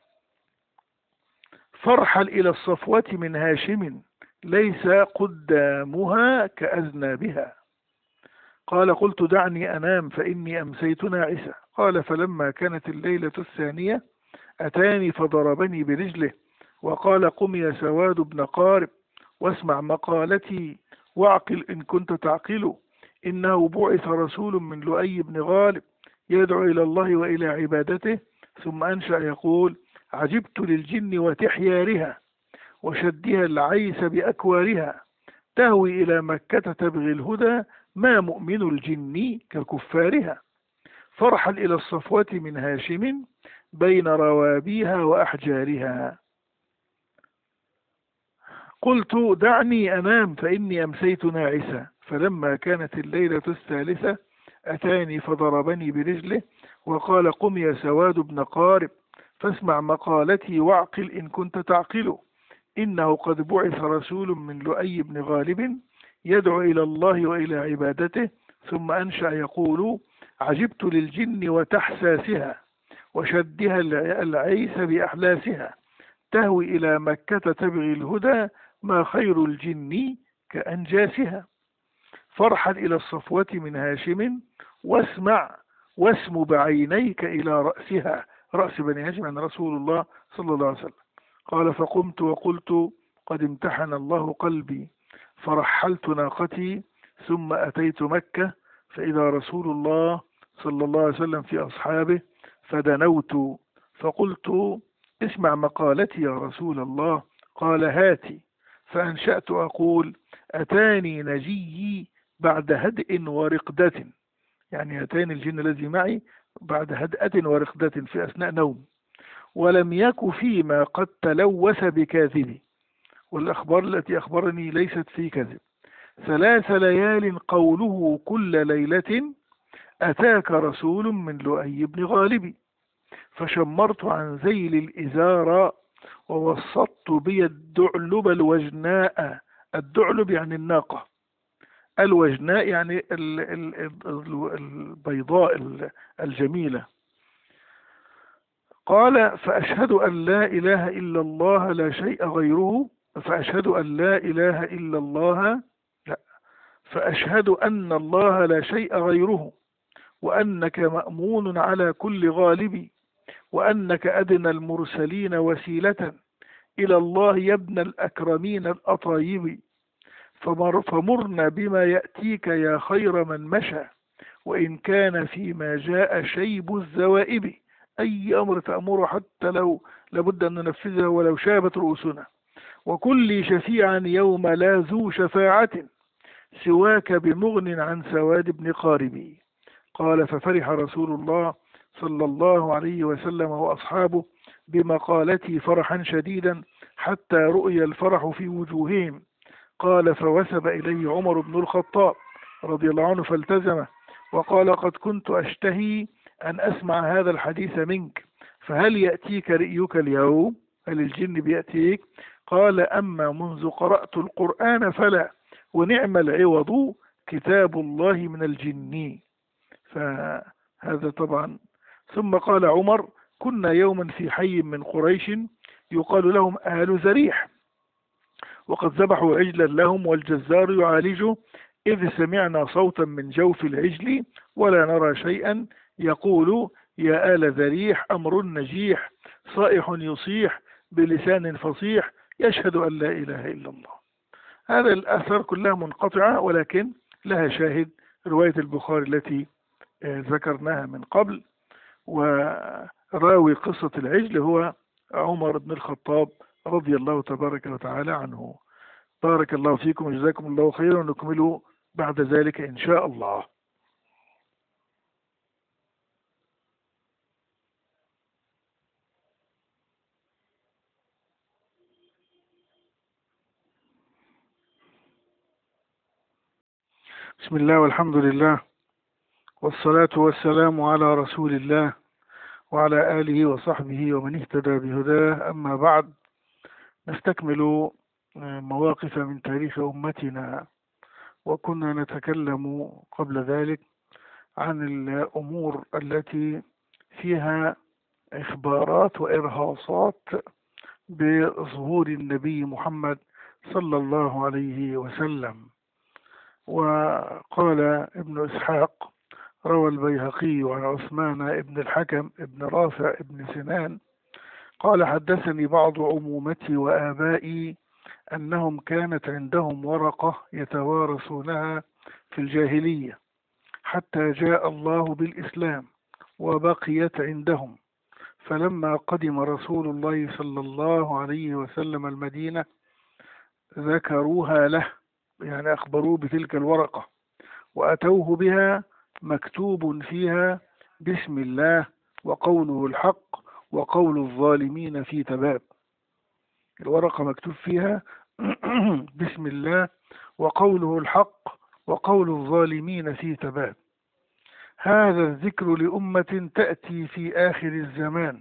فارحل إلى الصفوة من هاشم، ليس قدامها كأذنابها. قال: قلت دعني أنام فإني أمسيت ناعسة. قال: فلما كانت الليلة الثانية أتاني فضربني برجله وقال: قم يا سواد بن قارب واسمع مقالتي واعقل إن كنت تعقل، إنه بعث رسول من لؤي بن غالب يدعو إلى الله وإلى عبادته. ثم أنشأ يقول: عجبت للجن وتحيارها وشدها العيس بأكوارها، تهوي إلى مكة تبغي الهدى، ما مؤمن الجن ككفارها. فارحل إلى الصفوة من هاشم بين روابيها وأحجارها. قلت دعني أنام فإني أمسيت ناعسة. فلما كانت الليلة الثالثة أتاني فضربني برجله وقال: قم يا سواد بن قارب فاسمع مقالتي واعقل إن كنت تعقل، إنه قد بعث رسول من لؤي بن غالب يدعو إلى الله وإلى عبادته. ثم أنشأ يقول: عجبت للجن وتحساسها وشدها العيس بأحلاسها، تهوي إلى مكة تبغي الهدى، ما خير الجن كأنجاسها. فارحل إلى الصفوة من هاشم واسم بعينيك إلى رأسها، رأس بني هاشم عن رسول الله صلى الله عليه وسلم. قال: فقمت وقلت: قد امتحن الله قلبي، فرحلت ناقتي ثم أتيت مكة فإذا رسول الله صلى الله عليه وسلم في أصحابه، فدنوت فقلت: اسمع مقالتي يا رسول الله. قال: هاتي. فأنشأت أقول: أتاني نجي بعد هدء ورقدة، يعني أتاني الجن الذي معي بعد هدأة ورقدة في أثناء نوم، ولم يك فيما قد تلوث بكاذبي، والأخبار التي أخبرني ليست في كذب. 3 ليال قوله كل ليلة أتاك رسول من لؤي بن غالب، فشمرت عن ذيل الإزار ووسطت بي الدعلب الوجناء. الدعلب يعني الناقة، الوجناء يعني البيضاء الجميلة. قال: فأشهد أن لا إله إلا الله لا شيء غيره، فأشهد أن لا إله إلا الله، لا، فأشهد أن الله لا شيء غيره، وأنك مأمون على كل غالب، وأنك أدنى المرسلين وسيلة إلى الله يا ابن الأكرمين الأطايب. فمرنا بما يأتيك يا خير من مشى، وإن كان فيما جاء شيب الزوائب. أي أمر تأمره حتى لو لابد أن ننفذه ولو شابت رؤوسنا. وكل شفيعا يوم لا ذو شفاعة سواك بمغن عن سواد بن قارب. قال ففرح رسول الله صلى الله عليه وسلم وأصحابه بمقالتي فرحا شديدا حتى رؤي الفرح في وجوههم. قال فوثب إليه عمر بن الخطاب رضي الله عنه فالتزمه، وقال قد كنت أشتهي أن أسمع هذا الحديث منك، فهل يأتيك رأيك اليوم؟ هل الجن بيأتيك؟ قال أما منذ قرأت القرآن فلا، ونعم العوض كتاب الله من الجن. فهذا طبعا. ثم قال عمر كنا يوما في حي من قريش يقال لهم آل زريح، وقد ذبحوا عجلا لهم والجزار يعالجه، إذ سمعنا صوتا من جوف العجل ولا نرى شيئا، يقول يا آل ذريح أمر نجيح، صائح يصيح بلسان فصيح يشهد أن لا إله إلا الله. هذا الآثار كلها منقطعة، ولكن لها شاهد رواية البخاري التي ذكرناها من قبل، وراوي قصة العجل هو عمر بن الخطاب رضي الله تبارك وتعالى عنه. بارك الله فيكم وجزاكم الله خيرا، ونكمل بعد ذلك إن شاء الله. بسم الله والحمد لله، والصلاة والسلام على رسول الله وعلى آله وصحبه ومن اهتدى بهداه. أما بعد، نستكمل مواقف من تاريخ أمتنا، وكنا نتكلم قبل ذلك عن الأمور التي فيها إخبارات وإرهاصات بظهور النبي محمد صلى الله عليه وسلم. وقال ابن إسحاق روى البيهقي عن عثمان بن الحكم بن رافع بن سنان قال حدثني بعض عمومتي وآبائي أنهم كانت عندهم ورقة يتوارثونها في الجاهلية حتى جاء الله بالإسلام وبقيت عندهم، فلما قدم رسول الله صلى الله عليه وسلم المدينة ذكروها له، يعني أخبروه بتلك الورقة، وأتوه بها مكتوب فيها بسم الله وقوله الحق وقول الظالمين في تباب. الورقة مكتوب فيها بسم الله وقوله الحق وقول الظالمين في تباب. هذا الذكر لأمة تأتي في آخر الزمان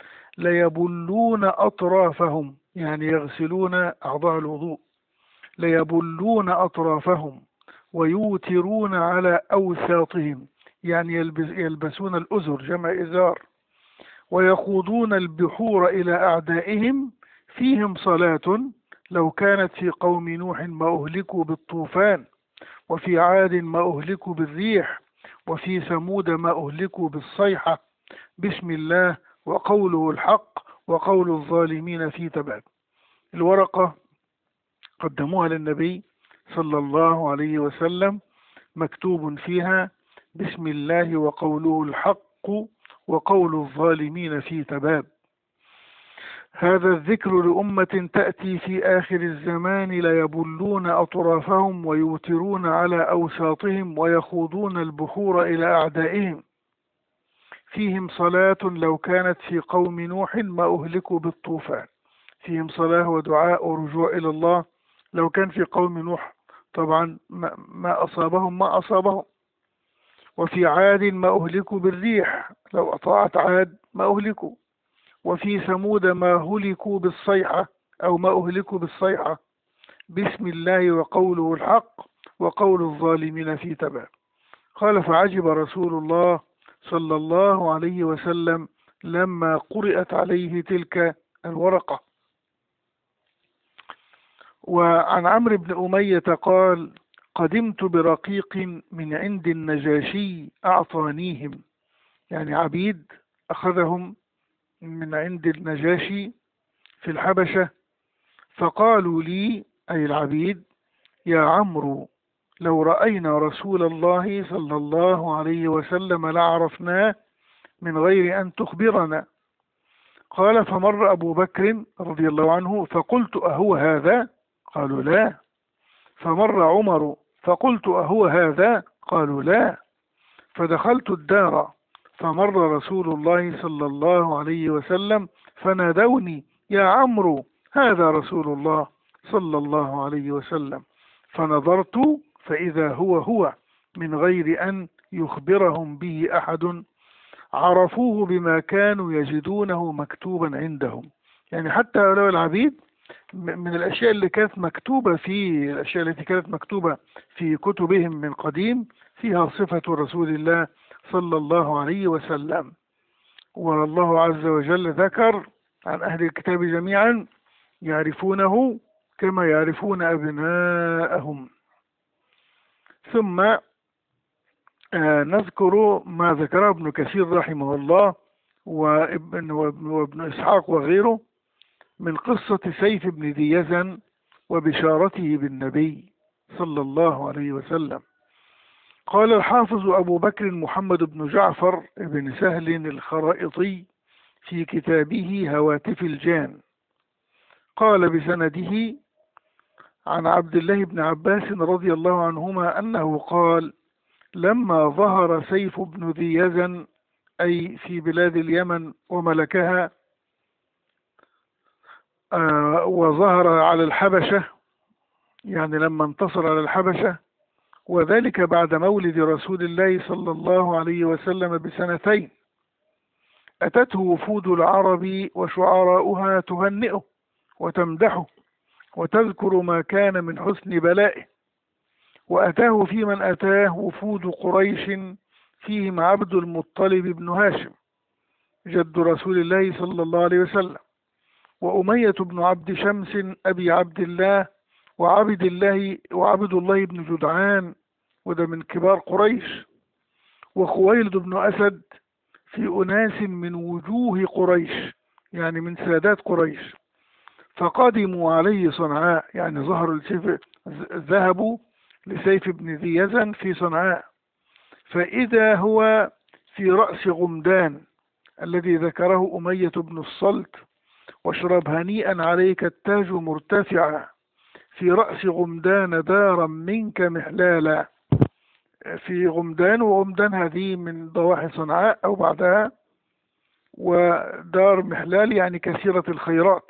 ليبلون أطرافهم، يعني يغسلون أعضاء الوضوء، ليبلون أطرافهم ويوترون على أوساطهم، يعني يلبسون الأزر جمع إزار، ويخوضون البحور إلى أعدائهم، فيهم صلاة لو كانت في قوم نوح ما أهلكوا بالطوفان، وفي عاد ما أهلكوا بالريح، وفي ثمود ما أهلكوا بالصيحة، بسم الله وقوله الحق وقول الظالمين في تباب. الورقة قدموها للنبي صلى الله عليه وسلم مكتوب فيها بسم الله وقوله الحق وقول الظالمين في تباب. هذا الذكر لأمة تأتي في آخر الزمان ليبلون أطرافهم ويوترون على أوساطهم ويخوضون البحور إلى أعدائهم، فيهم صلاة لو كانت في قوم نوح ما أهلكوا بالطوفان. فيهم صلاة ودعاء ورجوع إلى الله. لو كان في قوم نوح طبعا ما أصابهم. وفي عاد ما أهلكوا بالريح، لو أطاعت عاد ما أهلكوا. وفي ثمود ما هلكوا بالصيحة أو ما أهلكوا بالصيحة، بسم الله وقوله الحق وقول الظالمين في تباب. قال فعجب رسول الله صلى الله عليه وسلم لما قرأت عليه تلك الورقة. وعن عمرو بن أمية قال: قدمت برقيق من عند النجاشي أعطانيهم، يعني عبيد أخذهم من عند النجاشي في الحبشة، فقالوا لي أي العبيد: يا عمرو، لو رأينا رسول الله صلى الله عليه وسلم لعرفناه من غير أن تخبرنا. قال: فمر أبو بكر رضي الله عنه فقلت: أهو هذا؟ قالوا: لا. فمر عمر فقلت: أهو هذا؟ قالوا: لا. فدخلت الدار فمر رسول الله صلى الله عليه وسلم فنادوني: يا عمرو، هذا رسول الله صلى الله عليه وسلم. فنظرت فإذا هو من غير أن يخبرهم به أحد، عرفوه بما كانوا يجدونه مكتوبا عندهم. يعني حتى لو العبيد من الأشياء اللي كانت مكتوبة في الأشياء التي كانت مكتوبة في كتبهم من قديم فيها صفة رسول الله صلى الله عليه وسلم. والله عز وجل ذكر عن أهل الكتاب جميعا: يعرفونه كما يعرفون أبناءهم. ثم نذكر ما ذكره ابن كثير رحمه الله وابن إسحاق وغيره من قصة سيف بن ذي يزن وبشارته بالنبي صلى الله عليه وسلم. قال الحافظ أبو بكر محمد بن جعفر بن سهل الخرائطي في كتابه هواتف الجان، قال بسنده عن عبد الله بن عباس رضي الله عنهما أنه قال: لما ظهر سيف بن ذي يزن أي في بلاد اليمن وملكها، وظهر على الحبشة، يعني لما انتصر على الحبشة، وذلك بعد مولد رسول الله صلى الله عليه وسلم بسنتين، أتته وفود العرب وشعراؤها تهنئه وتمدحه وتذكر ما كان من حسن بلائه، وأتاه في من أتاه وفود قريش فيهم عبد المطلب بن هاشم جد رسول الله صلى الله عليه وسلم، وأمية بن عبد شمس أبي عبد الله وعبد الله بن جدعان، وده من كبار قريش، وخويلد بن أسد في أناس من وجوه قريش، يعني من سادات قريش، فقدموا عليه صنعاء، يعني ذهبوا لسيف بن ذي يزن في صنعاء، فإذا هو في رأس غمدان الذي ذكره أمية بن الصلت: واشرب هنيئا عليك التاج مرتفعا، في رأس غمدان دارا منك محلالا. في غمدان، وغمدان هذه من ضواحي صنعاء أو بعدها، ودار محلال يعني كثيرة الخيرات.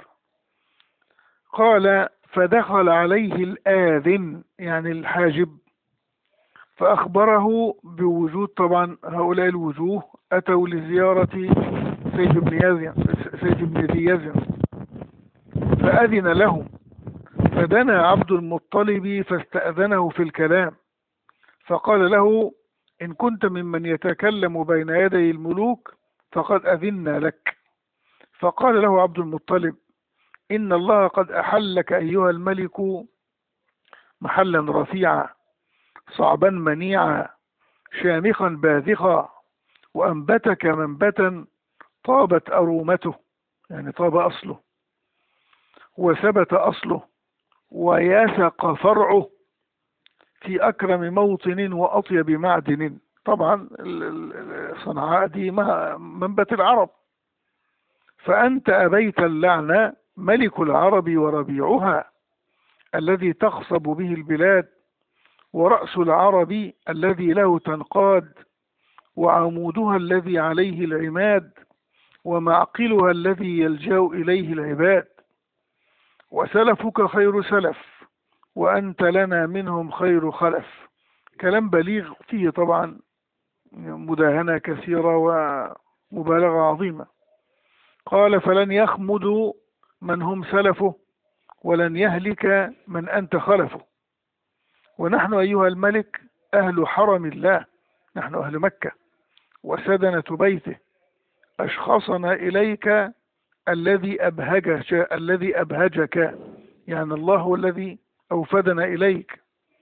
قال: فدخل عليه الآذن يعني الحاجب، فأخبره بوجود، طبعا هؤلاء الوجوه أتوا لزيارة سيف بن ذي يزن، فأذن لهم، فدنا عبد المطلب فاستأذنه في الكلام، فقال له: إن كنت ممن يتكلم بين يدي الملوك فقد أذنا لك. فقال له عبد المطلب: إن الله قد أحلك أيها الملك محلا رفيعا صعبا منيعا شامخا باذخا، وأنبتك منبتا طابت أرومته، يعني طاب أصله وثبت أصله وياسق فرعه في أكرم موطن وأطيب معدن. طبعا صنعاء دي منبت العرب، فأنت أبيت اللعنة ملك العرب وربيعها الذي تخصب به البلاد، ورأس العرب الذي له تنقاد، وعمودها الذي عليه العماد، ومعقلها الذي يلجأ إليه العباد، وسلفك خير سلف، وأنت لنا منهم خير خلف. كلام بليغ فيه طبعا مداهنة كثيرة ومبالغة عظيمة. قال: فلن يخمد من هم سلفه، ولن يهلك من أنت خلفه، ونحن أيها الملك أهل حرم الله، نحن أهل مكة وسدنة بيته، أشخصنا إليك الذي أبهجك يعني الله هو الذي أوفدنا إليك.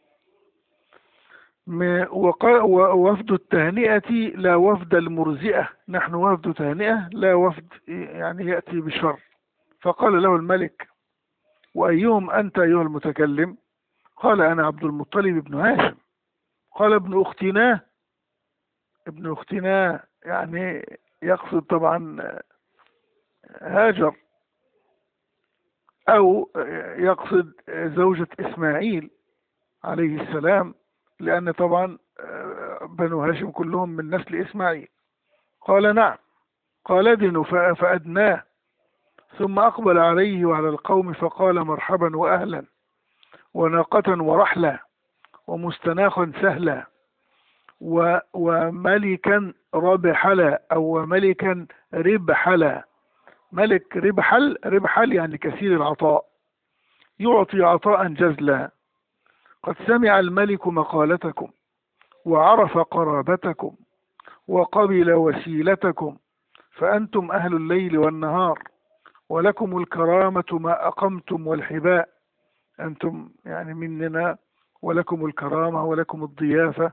ووفد التهنئة لا وفد المرزئة، نحن وفد تهنئة لا وفد يعني يأتي بشر. فقال له الملك: وأيهم أنت أيها المتكلم؟ قال: أنا عبد المطلب بن هاشم. قال: ابن أختنا. ابن أختنا يعني يقصد طبعا هاجر، أو يقصد زوجة إسماعيل عليه السلام، لأن طبعا بنو هاشم كلهم من نسل إسماعيل. قال: نعم. قال: ادن فأدناه. ثم أقبل عليه وعلى القوم فقال: مرحبا وأهلا، وناقة ورحلا، ومستناخا سهلا، وملكا ربحلا، أو ملكا ربحلا. ملك ربحل يعني كثير العطاء، يعطي عطاء جزلا. قد سمع الملك مقالتكم، وعرف قرابتكم، وقبل وسيلتكم، فأنتم أهل الليل والنهار، ولكم الكرامة ما أقمتم والحباء. أنتم يعني مننا، ولكم الكرامة ولكم الضيافة.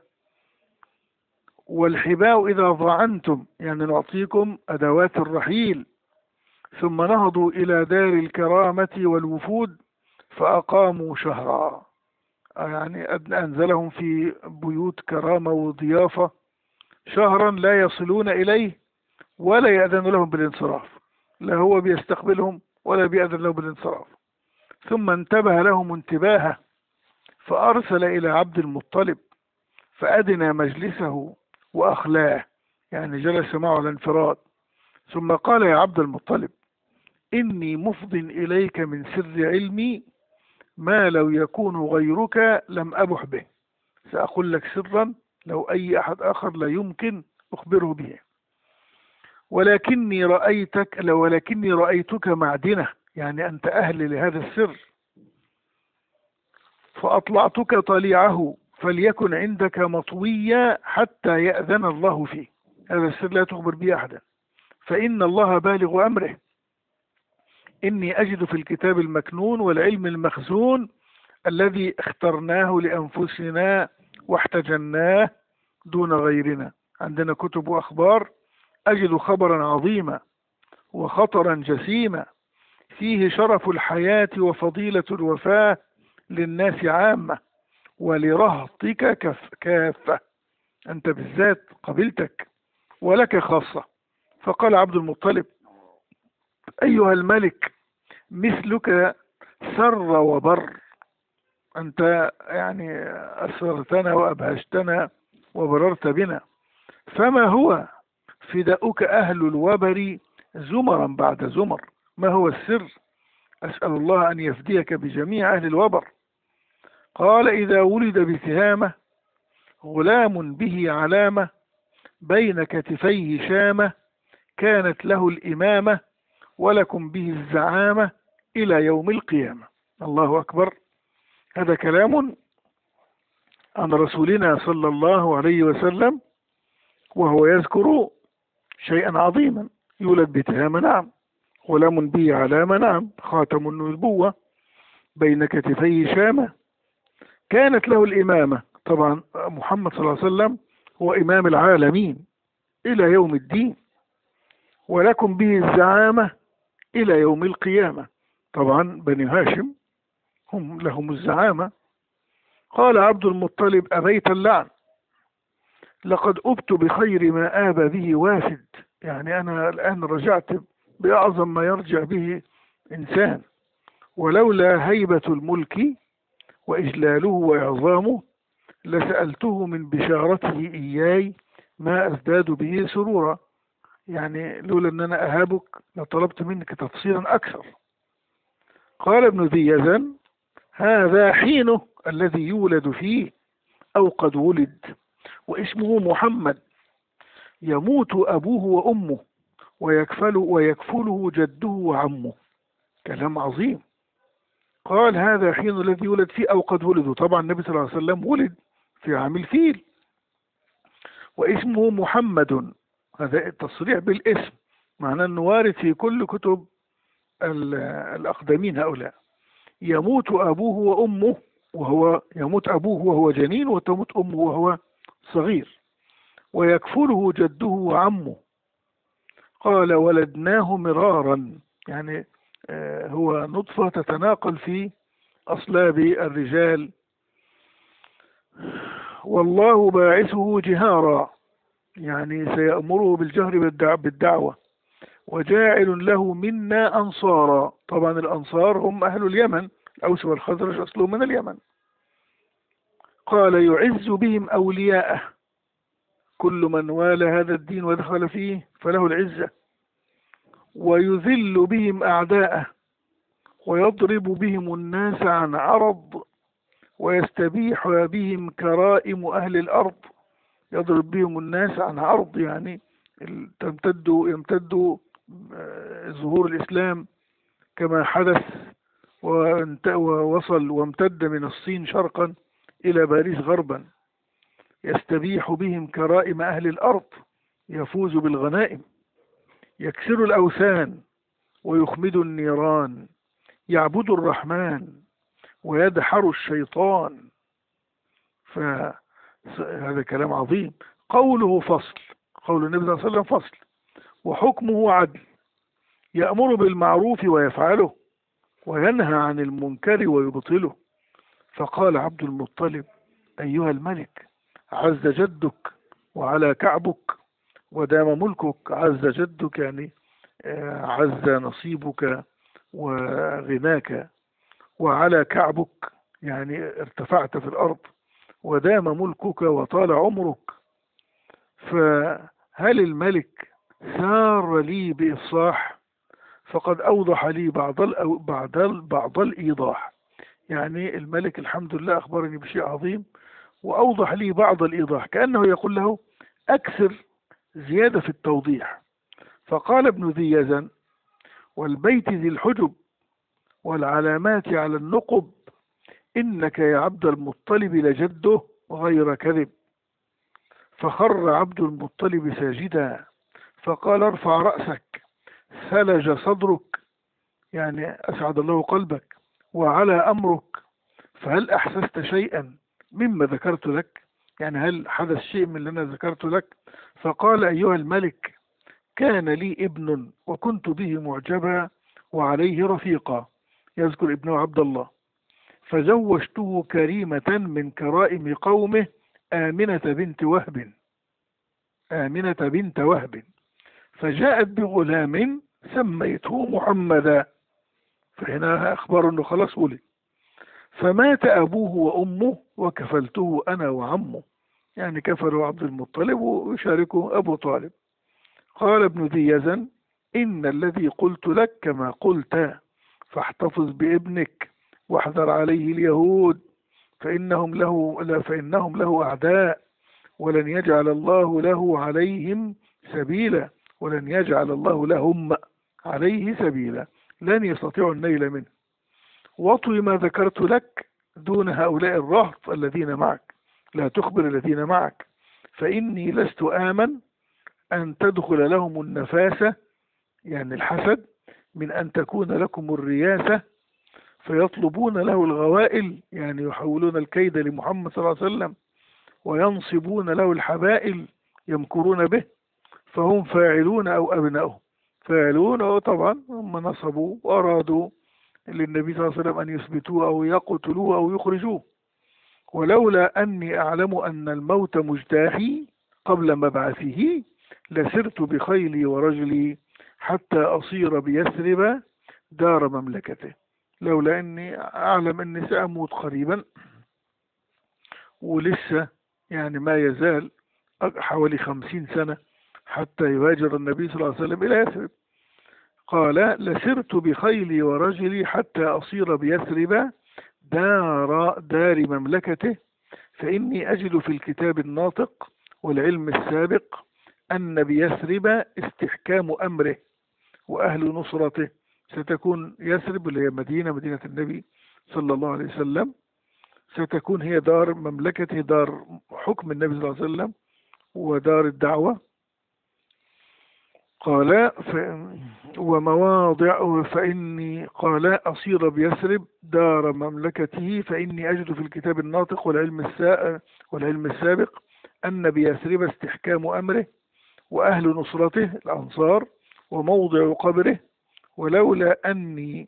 والحباء إذا ضعنتم يعني نعطيكم أدوات الرحيل. ثم نهضوا إلى دار الكرامة والوفود فأقاموا شهرا، يعني أنزلهم في بيوت كرامة وضيافة شهرا لا يصلون إليه ولا يأذن لهم بالانصراف، لا هو بيستقبلهم ولا بيأذن لهم بالانصراف. ثم انتبه لهم انتباهه، فأرسل إلى عبد المطلب فأدنى مجلسه وأخلاه، يعني جلس معه على انفراد. ثم قال: يا عبد المطلب، إني مفض إليك من سر علمي ما لو يكون غيرك لم أبح به. سأقول لك سرا لو أي أحد آخر لا يمكن أخبره به، ولكني رأيتك معدنة، يعني أنت أهل لهذا السر، فأطلعتك طليعه، فليكن عندك مطويا حتى يأذن الله فيه. هذا السر لا تخبر به أحدا، فإن الله بالغ أمره. إني أجد في الكتاب المكنون والعلم المخزون الذي اخترناه لأنفسنا واحتجناه دون غيرنا. عندنا كتب وأخبار، أجد خبرا عظيما وخطرا جسيما فيه شرف الحياة وفضيلة الوفاة للناس عامة، ولرهطك كافة، أنت بالذات قبلتك ولك خاصة. فقال عبد المطلب: أيها الملك، مثلك سر وبر، أنت يعني أسررتنا وأبهجتنا وبررت بنا، فما هو فداؤك أهل الوبر زمرا بعد زمر؟ ما هو السر؟ أسأل الله أن يفديك بجميع أهل الوبر. قال: إذا ولد بتهامة غلام به علامة، بين كتفيه شامة، كانت له الإمامة، ولكم به الزعامة إلى يوم القيامة. الله أكبر. هذا كلام عن رسولنا صلى الله عليه وسلم، وهو يذكر شيئا عظيما. يولد بتهامة، نعم. غلام به علامة، نعم. خاتم النبوة، بين كتفيه شامة، كانت له الإمامة. طبعا محمد صلى الله عليه وسلم هو إمام العالمين إلى يوم الدين، ولكم به الزعامة إلى يوم القيامة. طبعا بني هاشم هم لهم الزعامة. قال عبد المطلب: أبيت اللعن، لقد أبت بخير ما آب به وافد. يعني أنا الآن رجعت بأعظم ما يرجع به إنسان، ولولا هيبة الملك وإجلاله وإعظامه لسألته من بشارته إياي ما أزداد به سرورا. يعني لولا أن أنا أهابك لطلبت منك تفصيلا أكثر. قال ابن ذي يزن: هذا حينه الذي يولد فيه أو قد ولد، واسمه محمد، يموت أبوه وأمه، ويكفله جده وعمه. كلام عظيم. قال: هذا حين الذي يولد فيه أو قد ولد. طبعا النبي صلى الله عليه وسلم ولد في عام الفيل، واسمه محمد. هذا التصريح بالاسم معناه أنه وارد في كل كتب الأقدمين هؤلاء. يموت أبوه وأمه يموت أبوه وهو جنين، وتموت أمه وهو صغير، ويكفله جده وعمه. قال ولدناه مرارا، يعني هو نطفة تتناقل في أصلاب الرجال. والله باعثه جهارا، يعني سيأمره بالجهر بالدعوة، وجاعل له منا أنصارا. طبعا الأنصار هم أهل اليمن، الأوس والخزرج أصلهم من اليمن. قال يعز بهم أولياءه، كل من والى هذا الدين ودخل فيه فله العزة، ويذل بهم أعداءه، ويضرب بهم الناس عن عرض، ويستبيح بهم كرائم أهل الأرض. يضرب بهم الناس عن عرض، يعني يمتد ظهور الإسلام كما حدث ووصل وامتد من الصين شرقا إلى باريس غربا. يستبيح بهم كرائم أهل الأرض، يفوز بالغنائم، يكسر الأوثان ويخمد النيران، يعبد الرحمن ويدحر الشيطان. فهذا كلام عظيم. قوله فصل، قول النبي صلى الله عليه وسلم فصل، وحكمه عدل، يأمر بالمعروف ويفعله، وينهى عن المنكر ويبطله. فقال عبد المطلب أيها الملك، عز جدك وعلى كعبك ودام ملكك. عز جدك يعني عز نصيبك وغناك، وعلى كعبك يعني ارتفعت في الأرض، ودام ملكك وطال عمرك. فهل الملك سار لي بإفصاح؟ فقد أوضح لي بعض الإيضاح. يعني الملك الحمد لله أخبرني بشيء عظيم، وأوضح لي بعض الإيضاح، كأنه يقول له أكثر زيادة في التوضيح. فقال ابن ذي يزن والبيت ذي الحجب والعلامات على النقب، إنك يا عبد المطلب لجده غير كذب. فخر عبد المطلب ساجدا، فقال ارفع رأسك، ثلج صدرك، يعني أسعد الله قلبك، وعلى أمرك، فهل أحسست شيئا مما ذكرت لك؟ يعني هل حدث شيء من اللي أنا ذكرت لك؟ فقال أيها الملك كان لي ابن وكنت به معجبا وعليه رفيقا، يذكر ابنه عبد الله، فزوجته كريمة من كرائم قومه، آمنة بنت وهب، فجاءت بغلام سميته محمدا. فهنا أخبر أنه خلاص ولد. فمات أبوه وأمه وكفلته أنا وعمه، يعني كفله عبد المطلب ويشاركه أبو طالب. قال ابن ذي يزن إن الذي قلت لك كما قلت، فاحتفظ بابنك واحذر عليه اليهود، فإنهم له أعداء، ولن يجعل الله له عليهم سبيلا، ولن يجعل الله لهم عليه سبيلا، لن يستطيعوا النيل منه. واطوي ما ذكرت لك دون هؤلاء الرهط الذين معك، لا تخبر الذين معك، فإني لست آمن أن تدخل لهم النفاسة، يعني الحسد، من أن تكون لكم الرياسة فيطلبون له الغوائل، يعني يحولون الكيد لمحمد صلى الله عليه وسلم، وينصبون له الحبائل يمكرون به، فهم فاعلون أو أبناؤه. فاعلون طبعا هم نصبوا وأرادوا للنبي صلى الله عليه وسلم أن يثبتوه أو يقتلوه أو يخرجوه. ولولا أني أعلم أن الموت مجتاحي قبل مبعثه لسرت بخيلي ورجلي حتى أصير بيثرب دار مملكته. لولا أني أعلم أني سأموت قريبا، ولسه يعني ما يزال حوالي 50 سنة حتى يهاجر النبي صلى الله عليه وسلم إلى يثرب. قال لسرت بخيلي ورجلي حتى أصير بيثرب دار مملكته، فإني أجد في الكتاب الناطق والعلم السابق أن بيثرب استحكام أمره وأهل نصرته. ستكون يثرب اللي هي مدينة النبي صلى الله عليه وسلم، ستكون هي دار مملكته، دار حكم النبي صلى الله عليه وسلم ودار الدعوة. قال ومواضع فإني قال أصير بيثرب دار مملكته، فإني أجد في الكتاب الناطق والعلم السابق أن بيثرب استحكام أمره وأهل نصرته الأنصار وموضع قبره، ولولا أني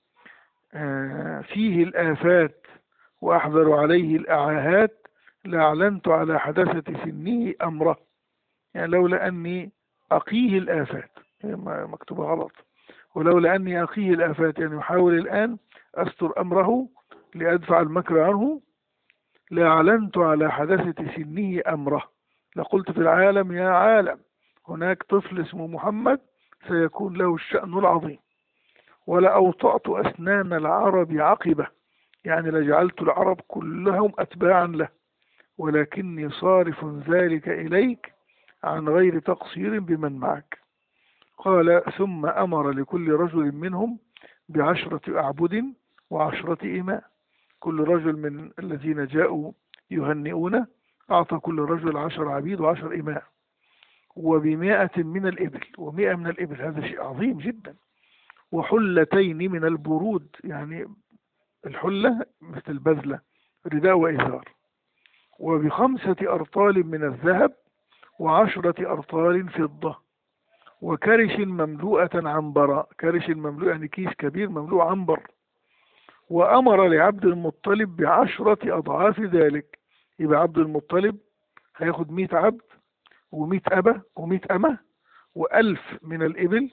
فيه الآفات وأحذر عليه الأعاهات لأعلنت على حدثة سنه أمره. يعني لولا أني أقيه الآفات، مكتوبة غلط، ولولا أني أقيه الآفات يعني أحاول الآن أستر أمره لأدفع المكر عنه، لأعلنت على حدثة سنه أمره، لقلت في العالم يا عالم هناك طفل اسمه محمد سيكون له الشأن العظيم، ولأوطأت أسنان العرب عقبه، يعني لجعلت العرب كلهم أتباعا له، ولكني صارف ذلك إليك عن غير تقصير بمن معك. قال ثم أمر لكل رجل منهم ب10 أعبد و10 إماء، كل رجل من الذين جاءوا يهنئون أعطى كل رجل 10 عبيد و10 إماء، و100 من الإبل، و100 من الإبل، هذا شيء عظيم جدا، وحلتين من البرود، يعني الحلة مثل البذلة رداء وإزار، وب5 أرطال من الذهب و10 أرطال فضة، وكرش مملوءة عنبرا، كرش مملوء يعني كيس كبير مملوء عنبر، وأمر لعبد المطلب ب10 أضعاف ذلك. يبقى عبد المطلب هياخد 100 عبد و100 أبة و100 أمة و1000 من الإبل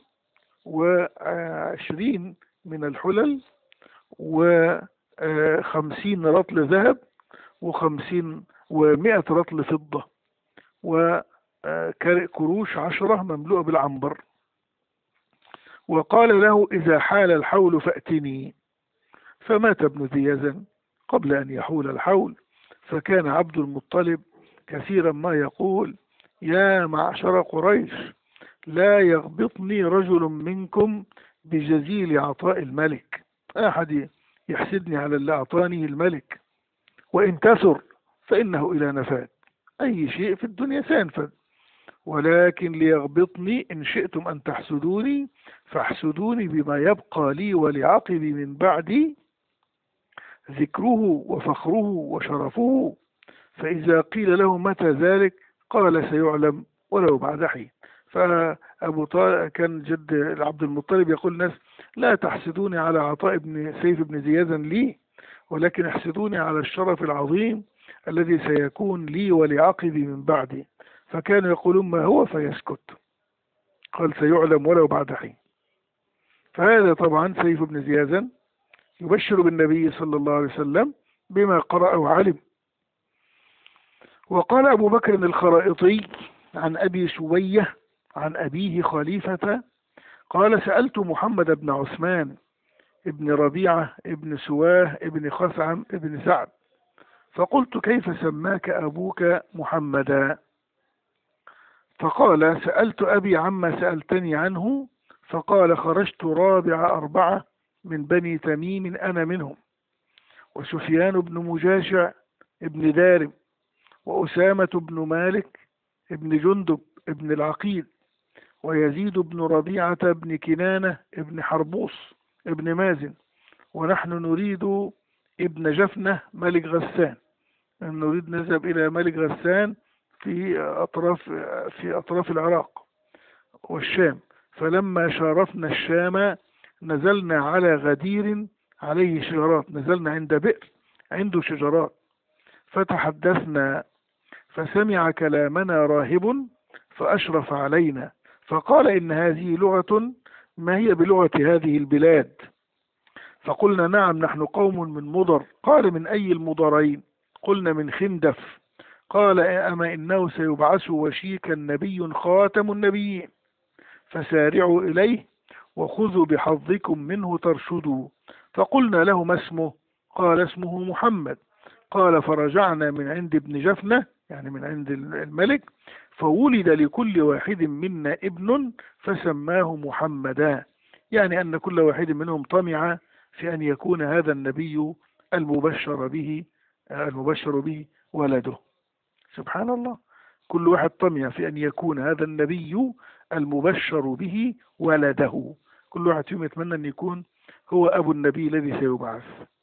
و20 من الحلل و50 رطل ذهب و100 رطل فضة، وكروش 10 مملوءة بالعنبر. وقال له إذا حال الحول فأتني، فمات ابن ذي يزن قبل أن يحول الحول، فكان عبد المطلب كثيرا ما يقول يا معشر قريش لا يغبطني رجل منكم بجزيل عطاء الملك، أحد يحسدني على اللي أعطاني الملك، وإن كثر فإنه إلى نفاد، أي شيء في الدنيا سينفد، ولكن ليغبطني إن شئتم أن تحسدوني فاحسدوني بما يبقى لي ولعقبي من بعدي ذكره وفخره وشرفه، فإذا قيل له متى ذلك قال سيعلم ولو بعد حين. فأبو طالب كان جد عبد المطلب يقول الناس لا تحسدوني على عطاء ابن سيف بن ذي يزن لي، ولكن احسدوني على الشرف العظيم الذي سيكون لي ولعقبي من بعدي، فكانوا يقولون ما هو فيسكت، قال سيعلم ولو بعد حين. فهذا طبعا سيف بن ذي يزن يبشر بالنبي صلى الله عليه وسلم بما قرأ وعلم. وقال أبو بكر الخرائطي عن أبي سوية عن أبيه خليفة قال سألت محمد بن عثمان ابن ربيعة ابن سواه ابن خثعم ابن سعد فقلت كيف سماك أبوك محمدا؟ فقال سألت أبي عما سألتني عنه، فقال خرجت رابع 4 من بني تميم أنا منهم، وسفيان بن مجاشع ابن دارم، وأسامة بن مالك ابن جندب ابن العقيل، ويزيد بن ربيعة بن كنانة ابن حربوس ابن مازن، ونحن نريد ابن جفنة ملك غسان، نريد نذهب إلى ملك غسان في أطراف العراق والشام، فلما شارفنا الشام نزلنا على غدير عليه شجرات، نزلنا عند بئر عنده شجرات، فتحدثنا فسمع كلامنا راهب فأشرف علينا فقال إن هذه لغة ما هي بلغة هذه البلاد؟ فقلنا نعم نحن قوم من مضر. قال من أي المضرين؟ قلنا من خندف. قال أما إنه سيبعث وشيكا نبي خاتم النبيين، فسارعوا إليه وخذوا بحظكم منه ترشدوا. فقلنا له ما اسمه؟ قال اسمه محمد. قال فرجعنا من عند ابن جفنة يعني من عند الملك، فولد لكل واحد منا ابن فسماه محمدا، يعني أن كل واحد منهم طمع في أن يكون هذا النبي المبشر به ولده. سبحان الله، كل واحد طمع في أن يكون هذا النبي المبشر به ولده. كل واحد فيهم يتمنى أن يكون هو أبو النبي الذي سيبعث.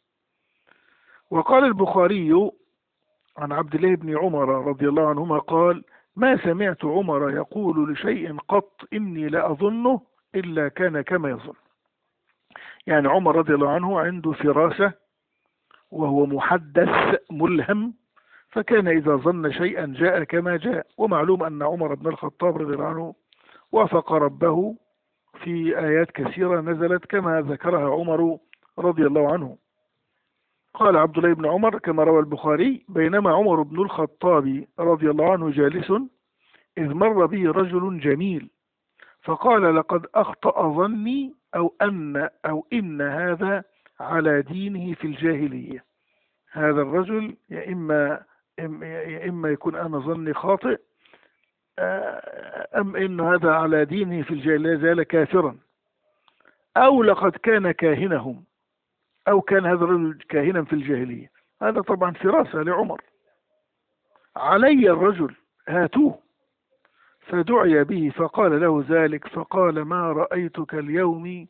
وقال البخاري عن عبد الله بن عمر رضي الله عنهما قال: ما سمعت عمر يقول لشيء قط إني لا أظنه إلا كان كما يظن. يعني عمر رضي الله عنه عنده فراسة وهو محدث ملهم، فكان إذا ظن شيئا جاء كما جاء. ومعلوم أن عمر بن الخطاب رضي الله عنه وافق ربه في آيات كثيرة نزلت كما ذكرها عمر رضي الله عنه. قال عبد الله بن عمر كما روى البخاري: بينما عمر بن الخطاب رضي الله عنه جالس إذ مر به رجل جميل فقال: لقد أخطأ ظني أو إن هذا على دينه في الجاهلية. هذا الرجل يا إما يكون أنا ظني خاطئ، أم إن هذا على دينه في الجاهلية زال كافرا، أو لقد كان كاهنهم، أو كان هذا الرجل كاهنا في الجاهلية. هذا طبعا فراسة لعمر. علي الرجل هاتوه. فدعي به فقال له ذلك، فقال: ما رأيتك اليوم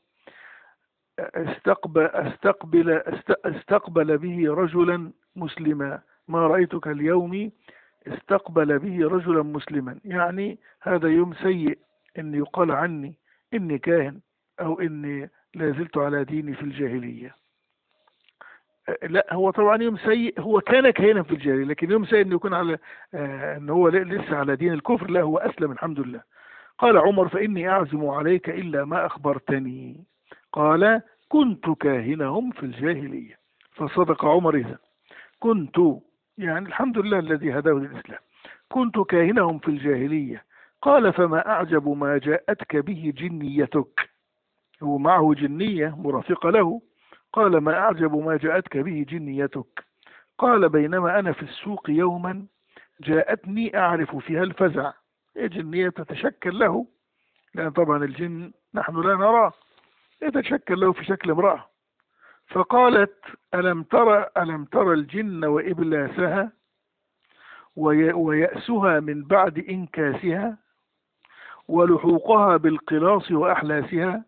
استقبل به رجلا مسلما. ما رأيتك اليوم استقبل به رجلا مسلما، يعني هذا يوم سيء إن يقال عني إني كاهن أو إني لازلت على ديني في الجاهلية. لا، هو طبعا يوم سيء، هو كان كاهنا في الجاهلية، لكن يوم سيء إنه يكون على إن هو لسه على دين الكفر. لا، هو أسلم الحمد لله. قال عمر: فإني أعزم عليك إلا ما أخبرتني. قال: كنت كاهنهم في الجاهلية. فصدق عمر إذا كنت، يعني الحمد لله الذي هداه للإسلام، كنت كاهنهم في الجاهلية. قال: فما أعجب ما جاءتك به جنيتك. هو معه جنية مرافقة له. قال: ما أعجب ما جاءتك به جنيتك. قال: بينما أنا في السوق يوما جاءتني أعرف فيها الفزع. جنية تتشكل له، لأن طبعا الجن نحن لا نراه، يتشكل له في شكل امرأة. فقالت: ألم ترى الجن وإبلاسها ويأسها من بعد إنكاسها ولحوقها بالقلاص وأحلاسها.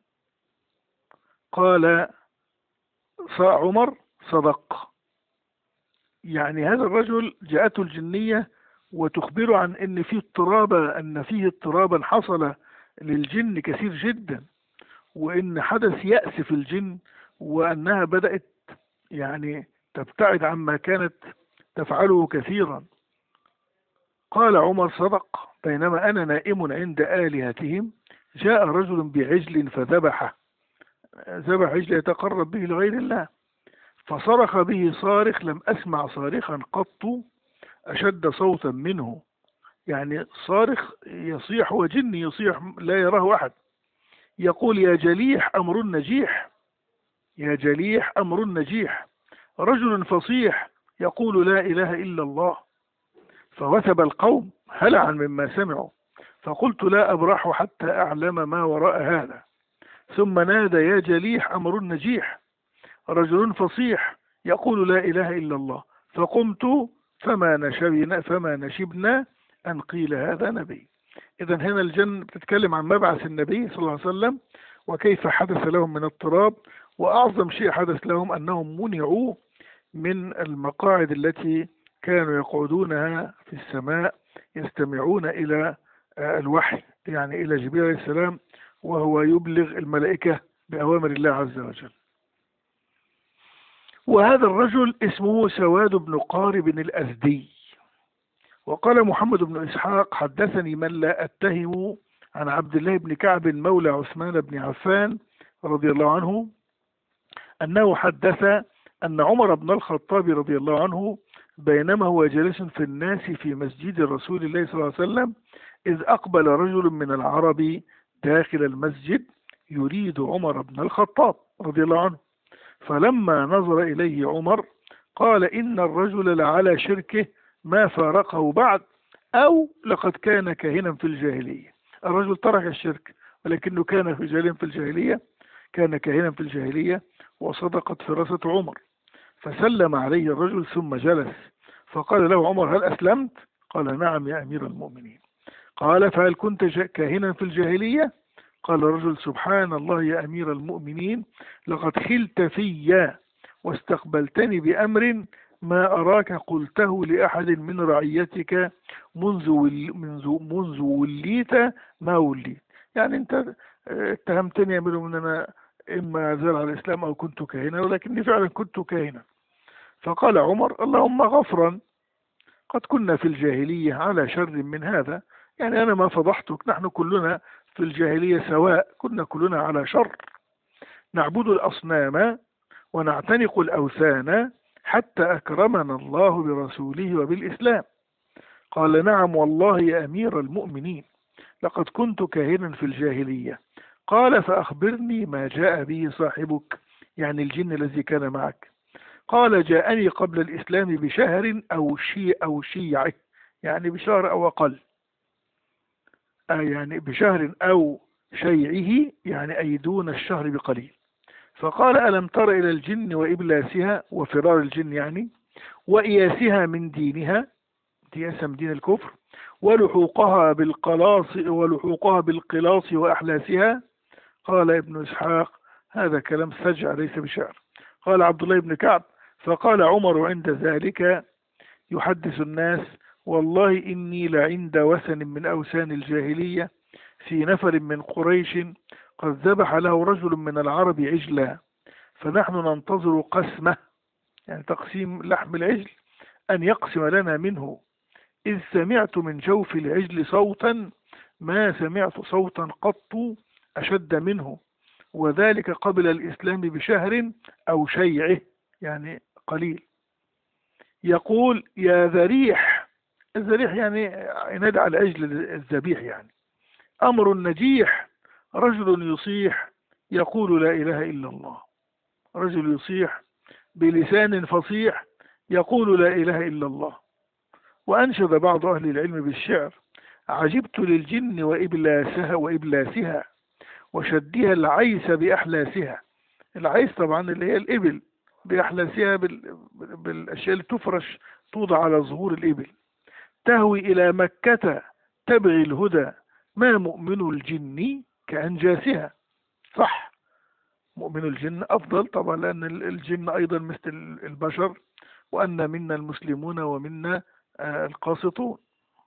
قال عمر: صدق. يعني هذا الرجل جاءته الجنية وتخبره عن أن فيه اضطرابا حصل للجن كثير جدا، وإن حدث يأس في الجن، وأنها بدأت يعني تبتعد عما كانت تفعله كثيرا. قال عمر: صدق. بينما أنا نائم عند آلهتهم جاء رجل بعجل فذبحه. ذبح عجل يتقرب به لغير الله، فصرخ به صارخ لم أسمع صارخا قط أشد صوتا منه. يعني صارخ يصيح وجن يصيح لا يراه أحد، يقول: يا جليح أمر نجيح، يا جليح أمر نجيح. رجل فصيح يقول: لا إله إلا الله. فوثب القوم هلعا مما سمعوا، فقلت: لا أبرح حتى أعلم ما وراء هذا. ثم نادى: يا جليح أمر نجيح، رجل فصيح يقول: لا إله إلا الله. فقمت فما نشبنا أن قيل هذا نبي. إذا هنا الجن بتتكلم عن مبعث النبي صلى الله عليه وسلم وكيف حدث لهم من اضطراب. وأعظم شيء حدث لهم أنهم منعوا من المقاعد التي كانوا يقعدونها في السماء يستمعون إلى الوحي، يعني إلى جبريل عليه السلام، وهو يبلغ الملائكة بأوامر الله عز وجل. وهذا الرجل اسمه سواد بن قارب الأزدي. وقال محمد بن إسحاق: حدثني من لا أتهم عن عبد الله بن كعب مولى عثمان بن عفان رضي الله عنه أنه حدث أن عمر بن الخطاب رضي الله عنه بينما هو جالس في الناس في مسجد رسول الله صلى الله عليه وسلم إذ أقبل رجل من العرب داخل المسجد يريد عمر بن الخطاب رضي الله عنه، فلما نظر إليه عمر قال: إن الرجل لعلى شركه ما فارقه بعد، أو لقد كان كاهنا في الجاهلية. الرجل ترك الشرك ولكنه كان في الجاهلية، كان كاهنا في الجاهلية. وصدقت فراسة عمر، فسلم عليه الرجل ثم جلس، فقال له عمر: هل أسلمت؟ قال: نعم يا أمير المؤمنين. قال فهل كنت كاهنا في الجاهلية؟ قال الرجل سبحان الله يا أمير المؤمنين، لقد خلت في واستقبلتني بأمر ما أراك قلته لأحد من رعيتك منذ وليت ما وليت. يعني أنت اتهمتني يا أمير من أنا إما زال على الإسلام أو كنت كاهنا، ولكني فعلا كنت كاهنا. فقال عمر اللهم غفرا، قد كنا في الجاهلية على شر من هذا. يعني أنا ما فضحتك، نحن كلنا في الجاهلية سواء، كنا كلنا على شر، نعبد الأصنام ونعتنق الأوثان حتى أكرمنا الله برسوله وبالإسلام. قال نعم والله يا أمير المؤمنين، لقد كنت كاهنا في الجاهلية. قال فأخبرني ما جاء به صاحبك، يعني الجن الذي كان معك. قال جاءني قبل الإسلام بشهر أو شيعه، يعني بشهر أو أقل، يعني بشهر أو شيعه، يعني أي دون الشهر بقليل. فقال ألم تر إلى الجن وإبلاسها، وفرار الجن يعني، وإياسها من دينها، إياسها من دين الكفر، ولحوقها بالقلاص وأحلاسها. قال ابن إسحاق هذا كلام سجع ليس بشعر. قال عبد الله بن كعب فقال عمر عند ذلك يحدث الناس والله إني لعند وثن من أوثان الجاهلية في نفر من قريش قد ذبح له رجل من العرب عجلا، فنحن ننتظر قسمه، يعني تقسيم لحم العجل، أن يقسم لنا منه، إذ سمعت من جوف العجل صوتا ما سمعت صوتا قط أشد منه، وذلك قبل الإسلام بشهر أو شيعه، يعني قليل، يقول يا ذريح، الذريح يعني ينادى على العجل الذبيح، يعني أمر النجيح، رجل يصيح يقول لا إله إلا الله، رجل يصيح بلسان فصيح يقول لا إله إلا الله. وأنشد بعض أهل العلم بالشعر عجبت للجن وإبلاسها وشدها العيس بأحلاسها. العيس طبعا اللي هي الإبل، بأحلاسها بالأشياء اللي تفرش توضع على ظهور الإبل. تهوي إلى مكة تبغي الهدى، ما مؤمن الجن كأنجاسها. صح، مؤمن الجن أفضل طبعا، لأن الجن أيضا مثل البشر، وأن منا المسلمون ومنا القاسطون.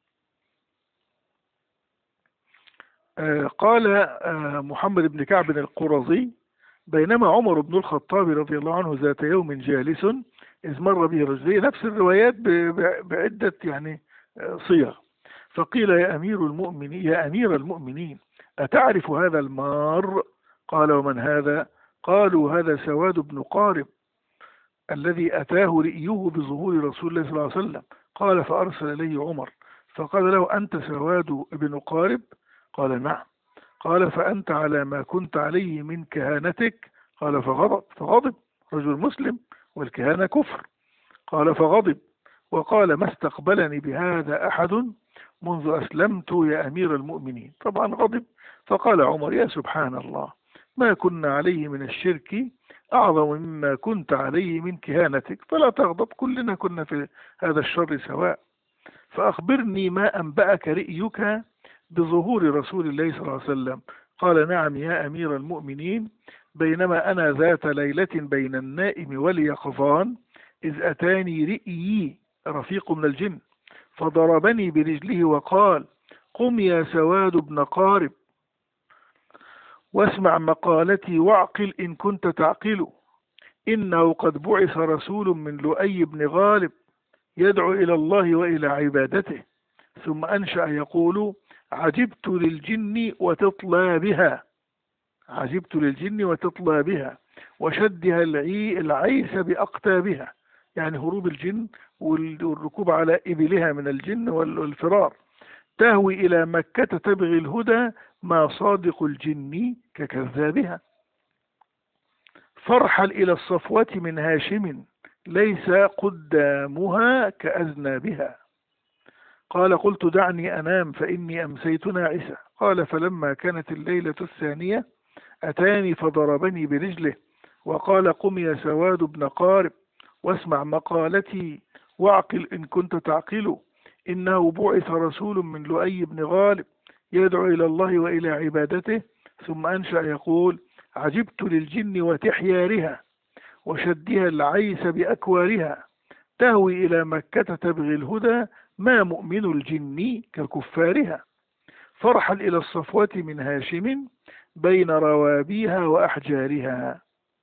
قال محمد بن كعب القرظي بينما عمر بن الخطاب رضي الله عنه ذات يوم جالس إذ مر به رجل، نفس الروايات بعدة يعني صيغ. فقيل يا أمير المؤمنين أتعرف هذا المار؟ قال ومن هذا؟ قالوا هذا سواد بن قارب الذي أتاه رئيه بظهور رسول الله صلى الله عليه وسلم. قال فأرسل إليه عمر فقال له أنت سواد بن قارب؟ قال نعم. قال فأنت على ما كنت عليه من كهانتك؟ قال فغضب، رجل مسلم والكهانة كفر. قال فغضب وقال ما استقبلني بهذا أحد منذ أسلمت يا أمير المؤمنين. طبعا غضب. فقال عمر يا سبحان الله، ما كنا عليه من الشرك أعظم مما كنت عليه من كهانتك، فلا تغضب، كلنا كنا في هذا الشر سواء. فأخبرني ما أنبأك رئيك بظهور رسول الله صلى الله عليه وسلم. قال نعم يا أمير المؤمنين، بينما أنا ذات ليلة بين النائم واليقظان إذ أتاني رئيي رفيق من الجن فضربني برجله وقال قم يا سواد بن قارب واسمع مقالتي واعقل إن كنت تعقل، إنه قد بعث رسول من لؤي بن غالب يدعو إلى الله وإلى عبادته. ثم أنشأ يقول عجبت للجن وتطلى بها وشدها العيس بأقتابها، يعني هروب الجن والركوب على إبلها من الجن والفرار. تهوي إلى مكة تبغي الهدى، ما صادق الجن ككذابها. فارحل إلى الصفوة من هاشم، ليس قدامها كأذنابها. قال قلت دعني أنام فإني أمسيت ناعسة. قال فلما كانت الليلة الثانية أتاني فضربني برجله وقال قم يا سواد بن قارب واسمع مقالتي واعقل إن كنت تعقل، إنه بعث رسول من لؤي بن غالب يدعو إلى الله وإلى عبادته، ثم أنشأ يقول: عجبت للجن وتحيارها وشدها العيس بأكوارها، تهوي إلى مكة تبغي الهدى، ما مؤمن الجن ككفارها، فرحا إلى الصفوة من هاشم بين روابيها وأحجارها.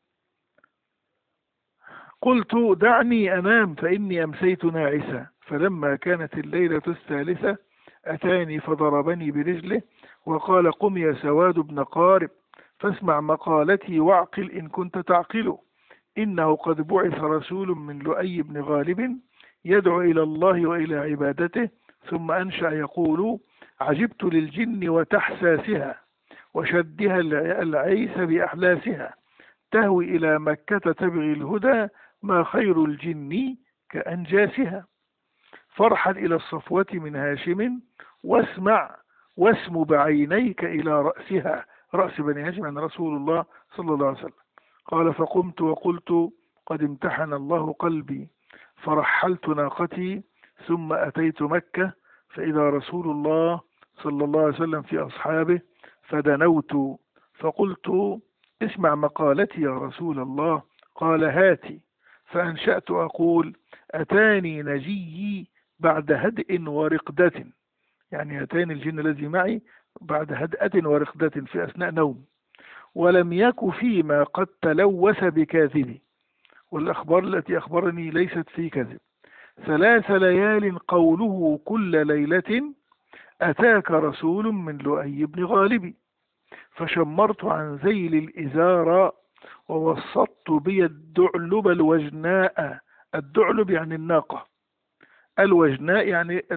قلت: دعني أنام فإني أمسيت ناعسا، فلما كانت الليلة الثالثة أتاني فضربني برجله وقال: قم يا سواد بن قارب، فاسمع مقالتي واعقل إن كنت تعقل، إنه قد بعث رسول من لؤي بن غالب يدعو إلى الله وإلى عبادته، ثم أنشأ يقول: عجبت للجن وتحساسها وشدها العيس بأحلاسها، تهوي إلى مكة تبغي الهدى، ما خير الجن كأنجاسها، فرحا إلى الصفوة من هاشم واسمع واسم بعينيك إلى رأسها، رأس بني هاشم عن رسول الله صلى الله عليه وسلم. قال: فقمت وقلت: قد امتحن الله قلبي، فرحلت ناقتي ثم أتيت مكة، فإذا رسول الله صلى الله عليه وسلم في أصحابه، فدنوت فقلت: اسمع مقالتي يا رسول الله. قال: هاتي. فأنشأت أقول: أتاني نجي بعد هدء ورقدة، يعني أتاني الجن الذي معي بعد هدأة ورقدة في أثناء نوم، ولم يك فيما قد تلوث بكاذب، والأخبار التي أخبرني ليست في كذب، 3 ليال قوله كل ليلة أتاك رسول من لؤي بن غالب، فشمرت عن ذيل الإزار ووسطت بي الدعلب الوجناء، الدعلب يعني الناقة، الوجناء يعني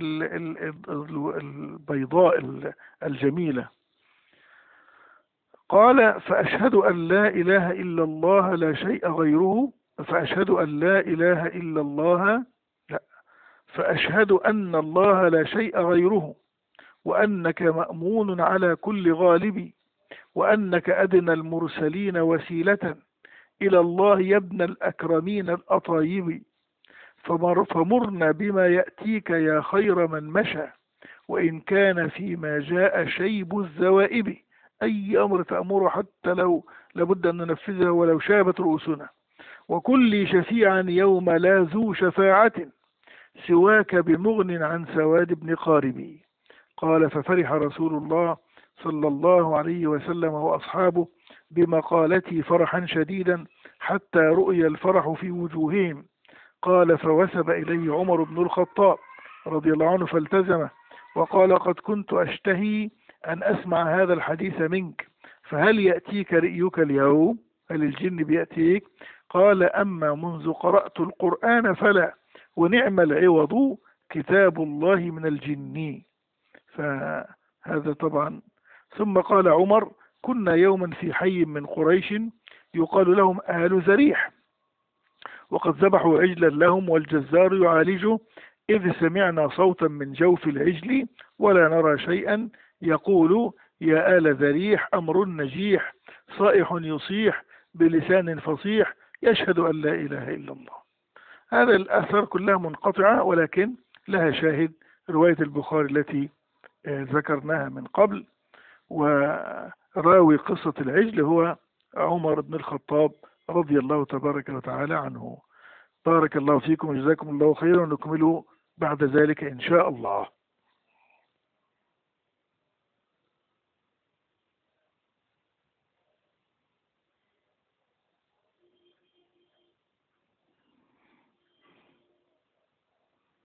البيضاء الجميلة. قال: فأشهد أن لا إله إلا الله لا شيء غيره، فأشهد أن لا إله إلا الله، لا، فأشهد أن الله لا شيء غيره، وأنك مأمون على كل غالب، وأنك أدنى المرسلين وسيلة إلى الله يا ابن الأكرمين الأطايب، فمرنا بما يأتيك يا خير من مشى، وإن كان فيما جاء شيب الزوائب، أي أمر تأمره حتى لو لابد أن ننفذه ولو شابت رؤوسنا، وكل شفيعا يوم لا ذو شفاعة سواك بمغن عن سواد بن قارب. قال: ففرح رسول الله صلى الله عليه وسلم وأصحابه بمقالتي فرحا شديدا حتى رؤي الفرح في وجوههم. قال: فوثب إليه عمر بن الخطاب رضي الله عنه فالتزمه، وقال: قد كنت أشتهي أن أسمع هذا الحديث منك، فهل يأتيك رأيك اليوم؟ هل الجن بيأتيك؟ قال: أما منذ قرأت القرآن فلا، ونعم العوض كتاب الله من الجن. فهذا طبعا. ثم قال عمر: كنا يوما في حي من قريش يقال لهم آل زريح، وقد ذبحوا عجلا لهم والجزار يعالجه، إذ سمعنا صوتا من جوف العجل ولا نرى شيئا، يقول: يا آل ذريح أمر نجيح، صائح يصيح بلسان فصيح، يشهد أن لا إله إلا الله. هذا الآثار كلها منقطعة، ولكن لها شاهد، رواية البخاري التي ذكرناها من قبل، وراوي قصة العجل هو عمر بن الخطاب رضي الله تبارك وتعالى عنه. بارك الله فيكم وجزاكم الله خيرا، ونكمل بعد ذلك إن شاء الله.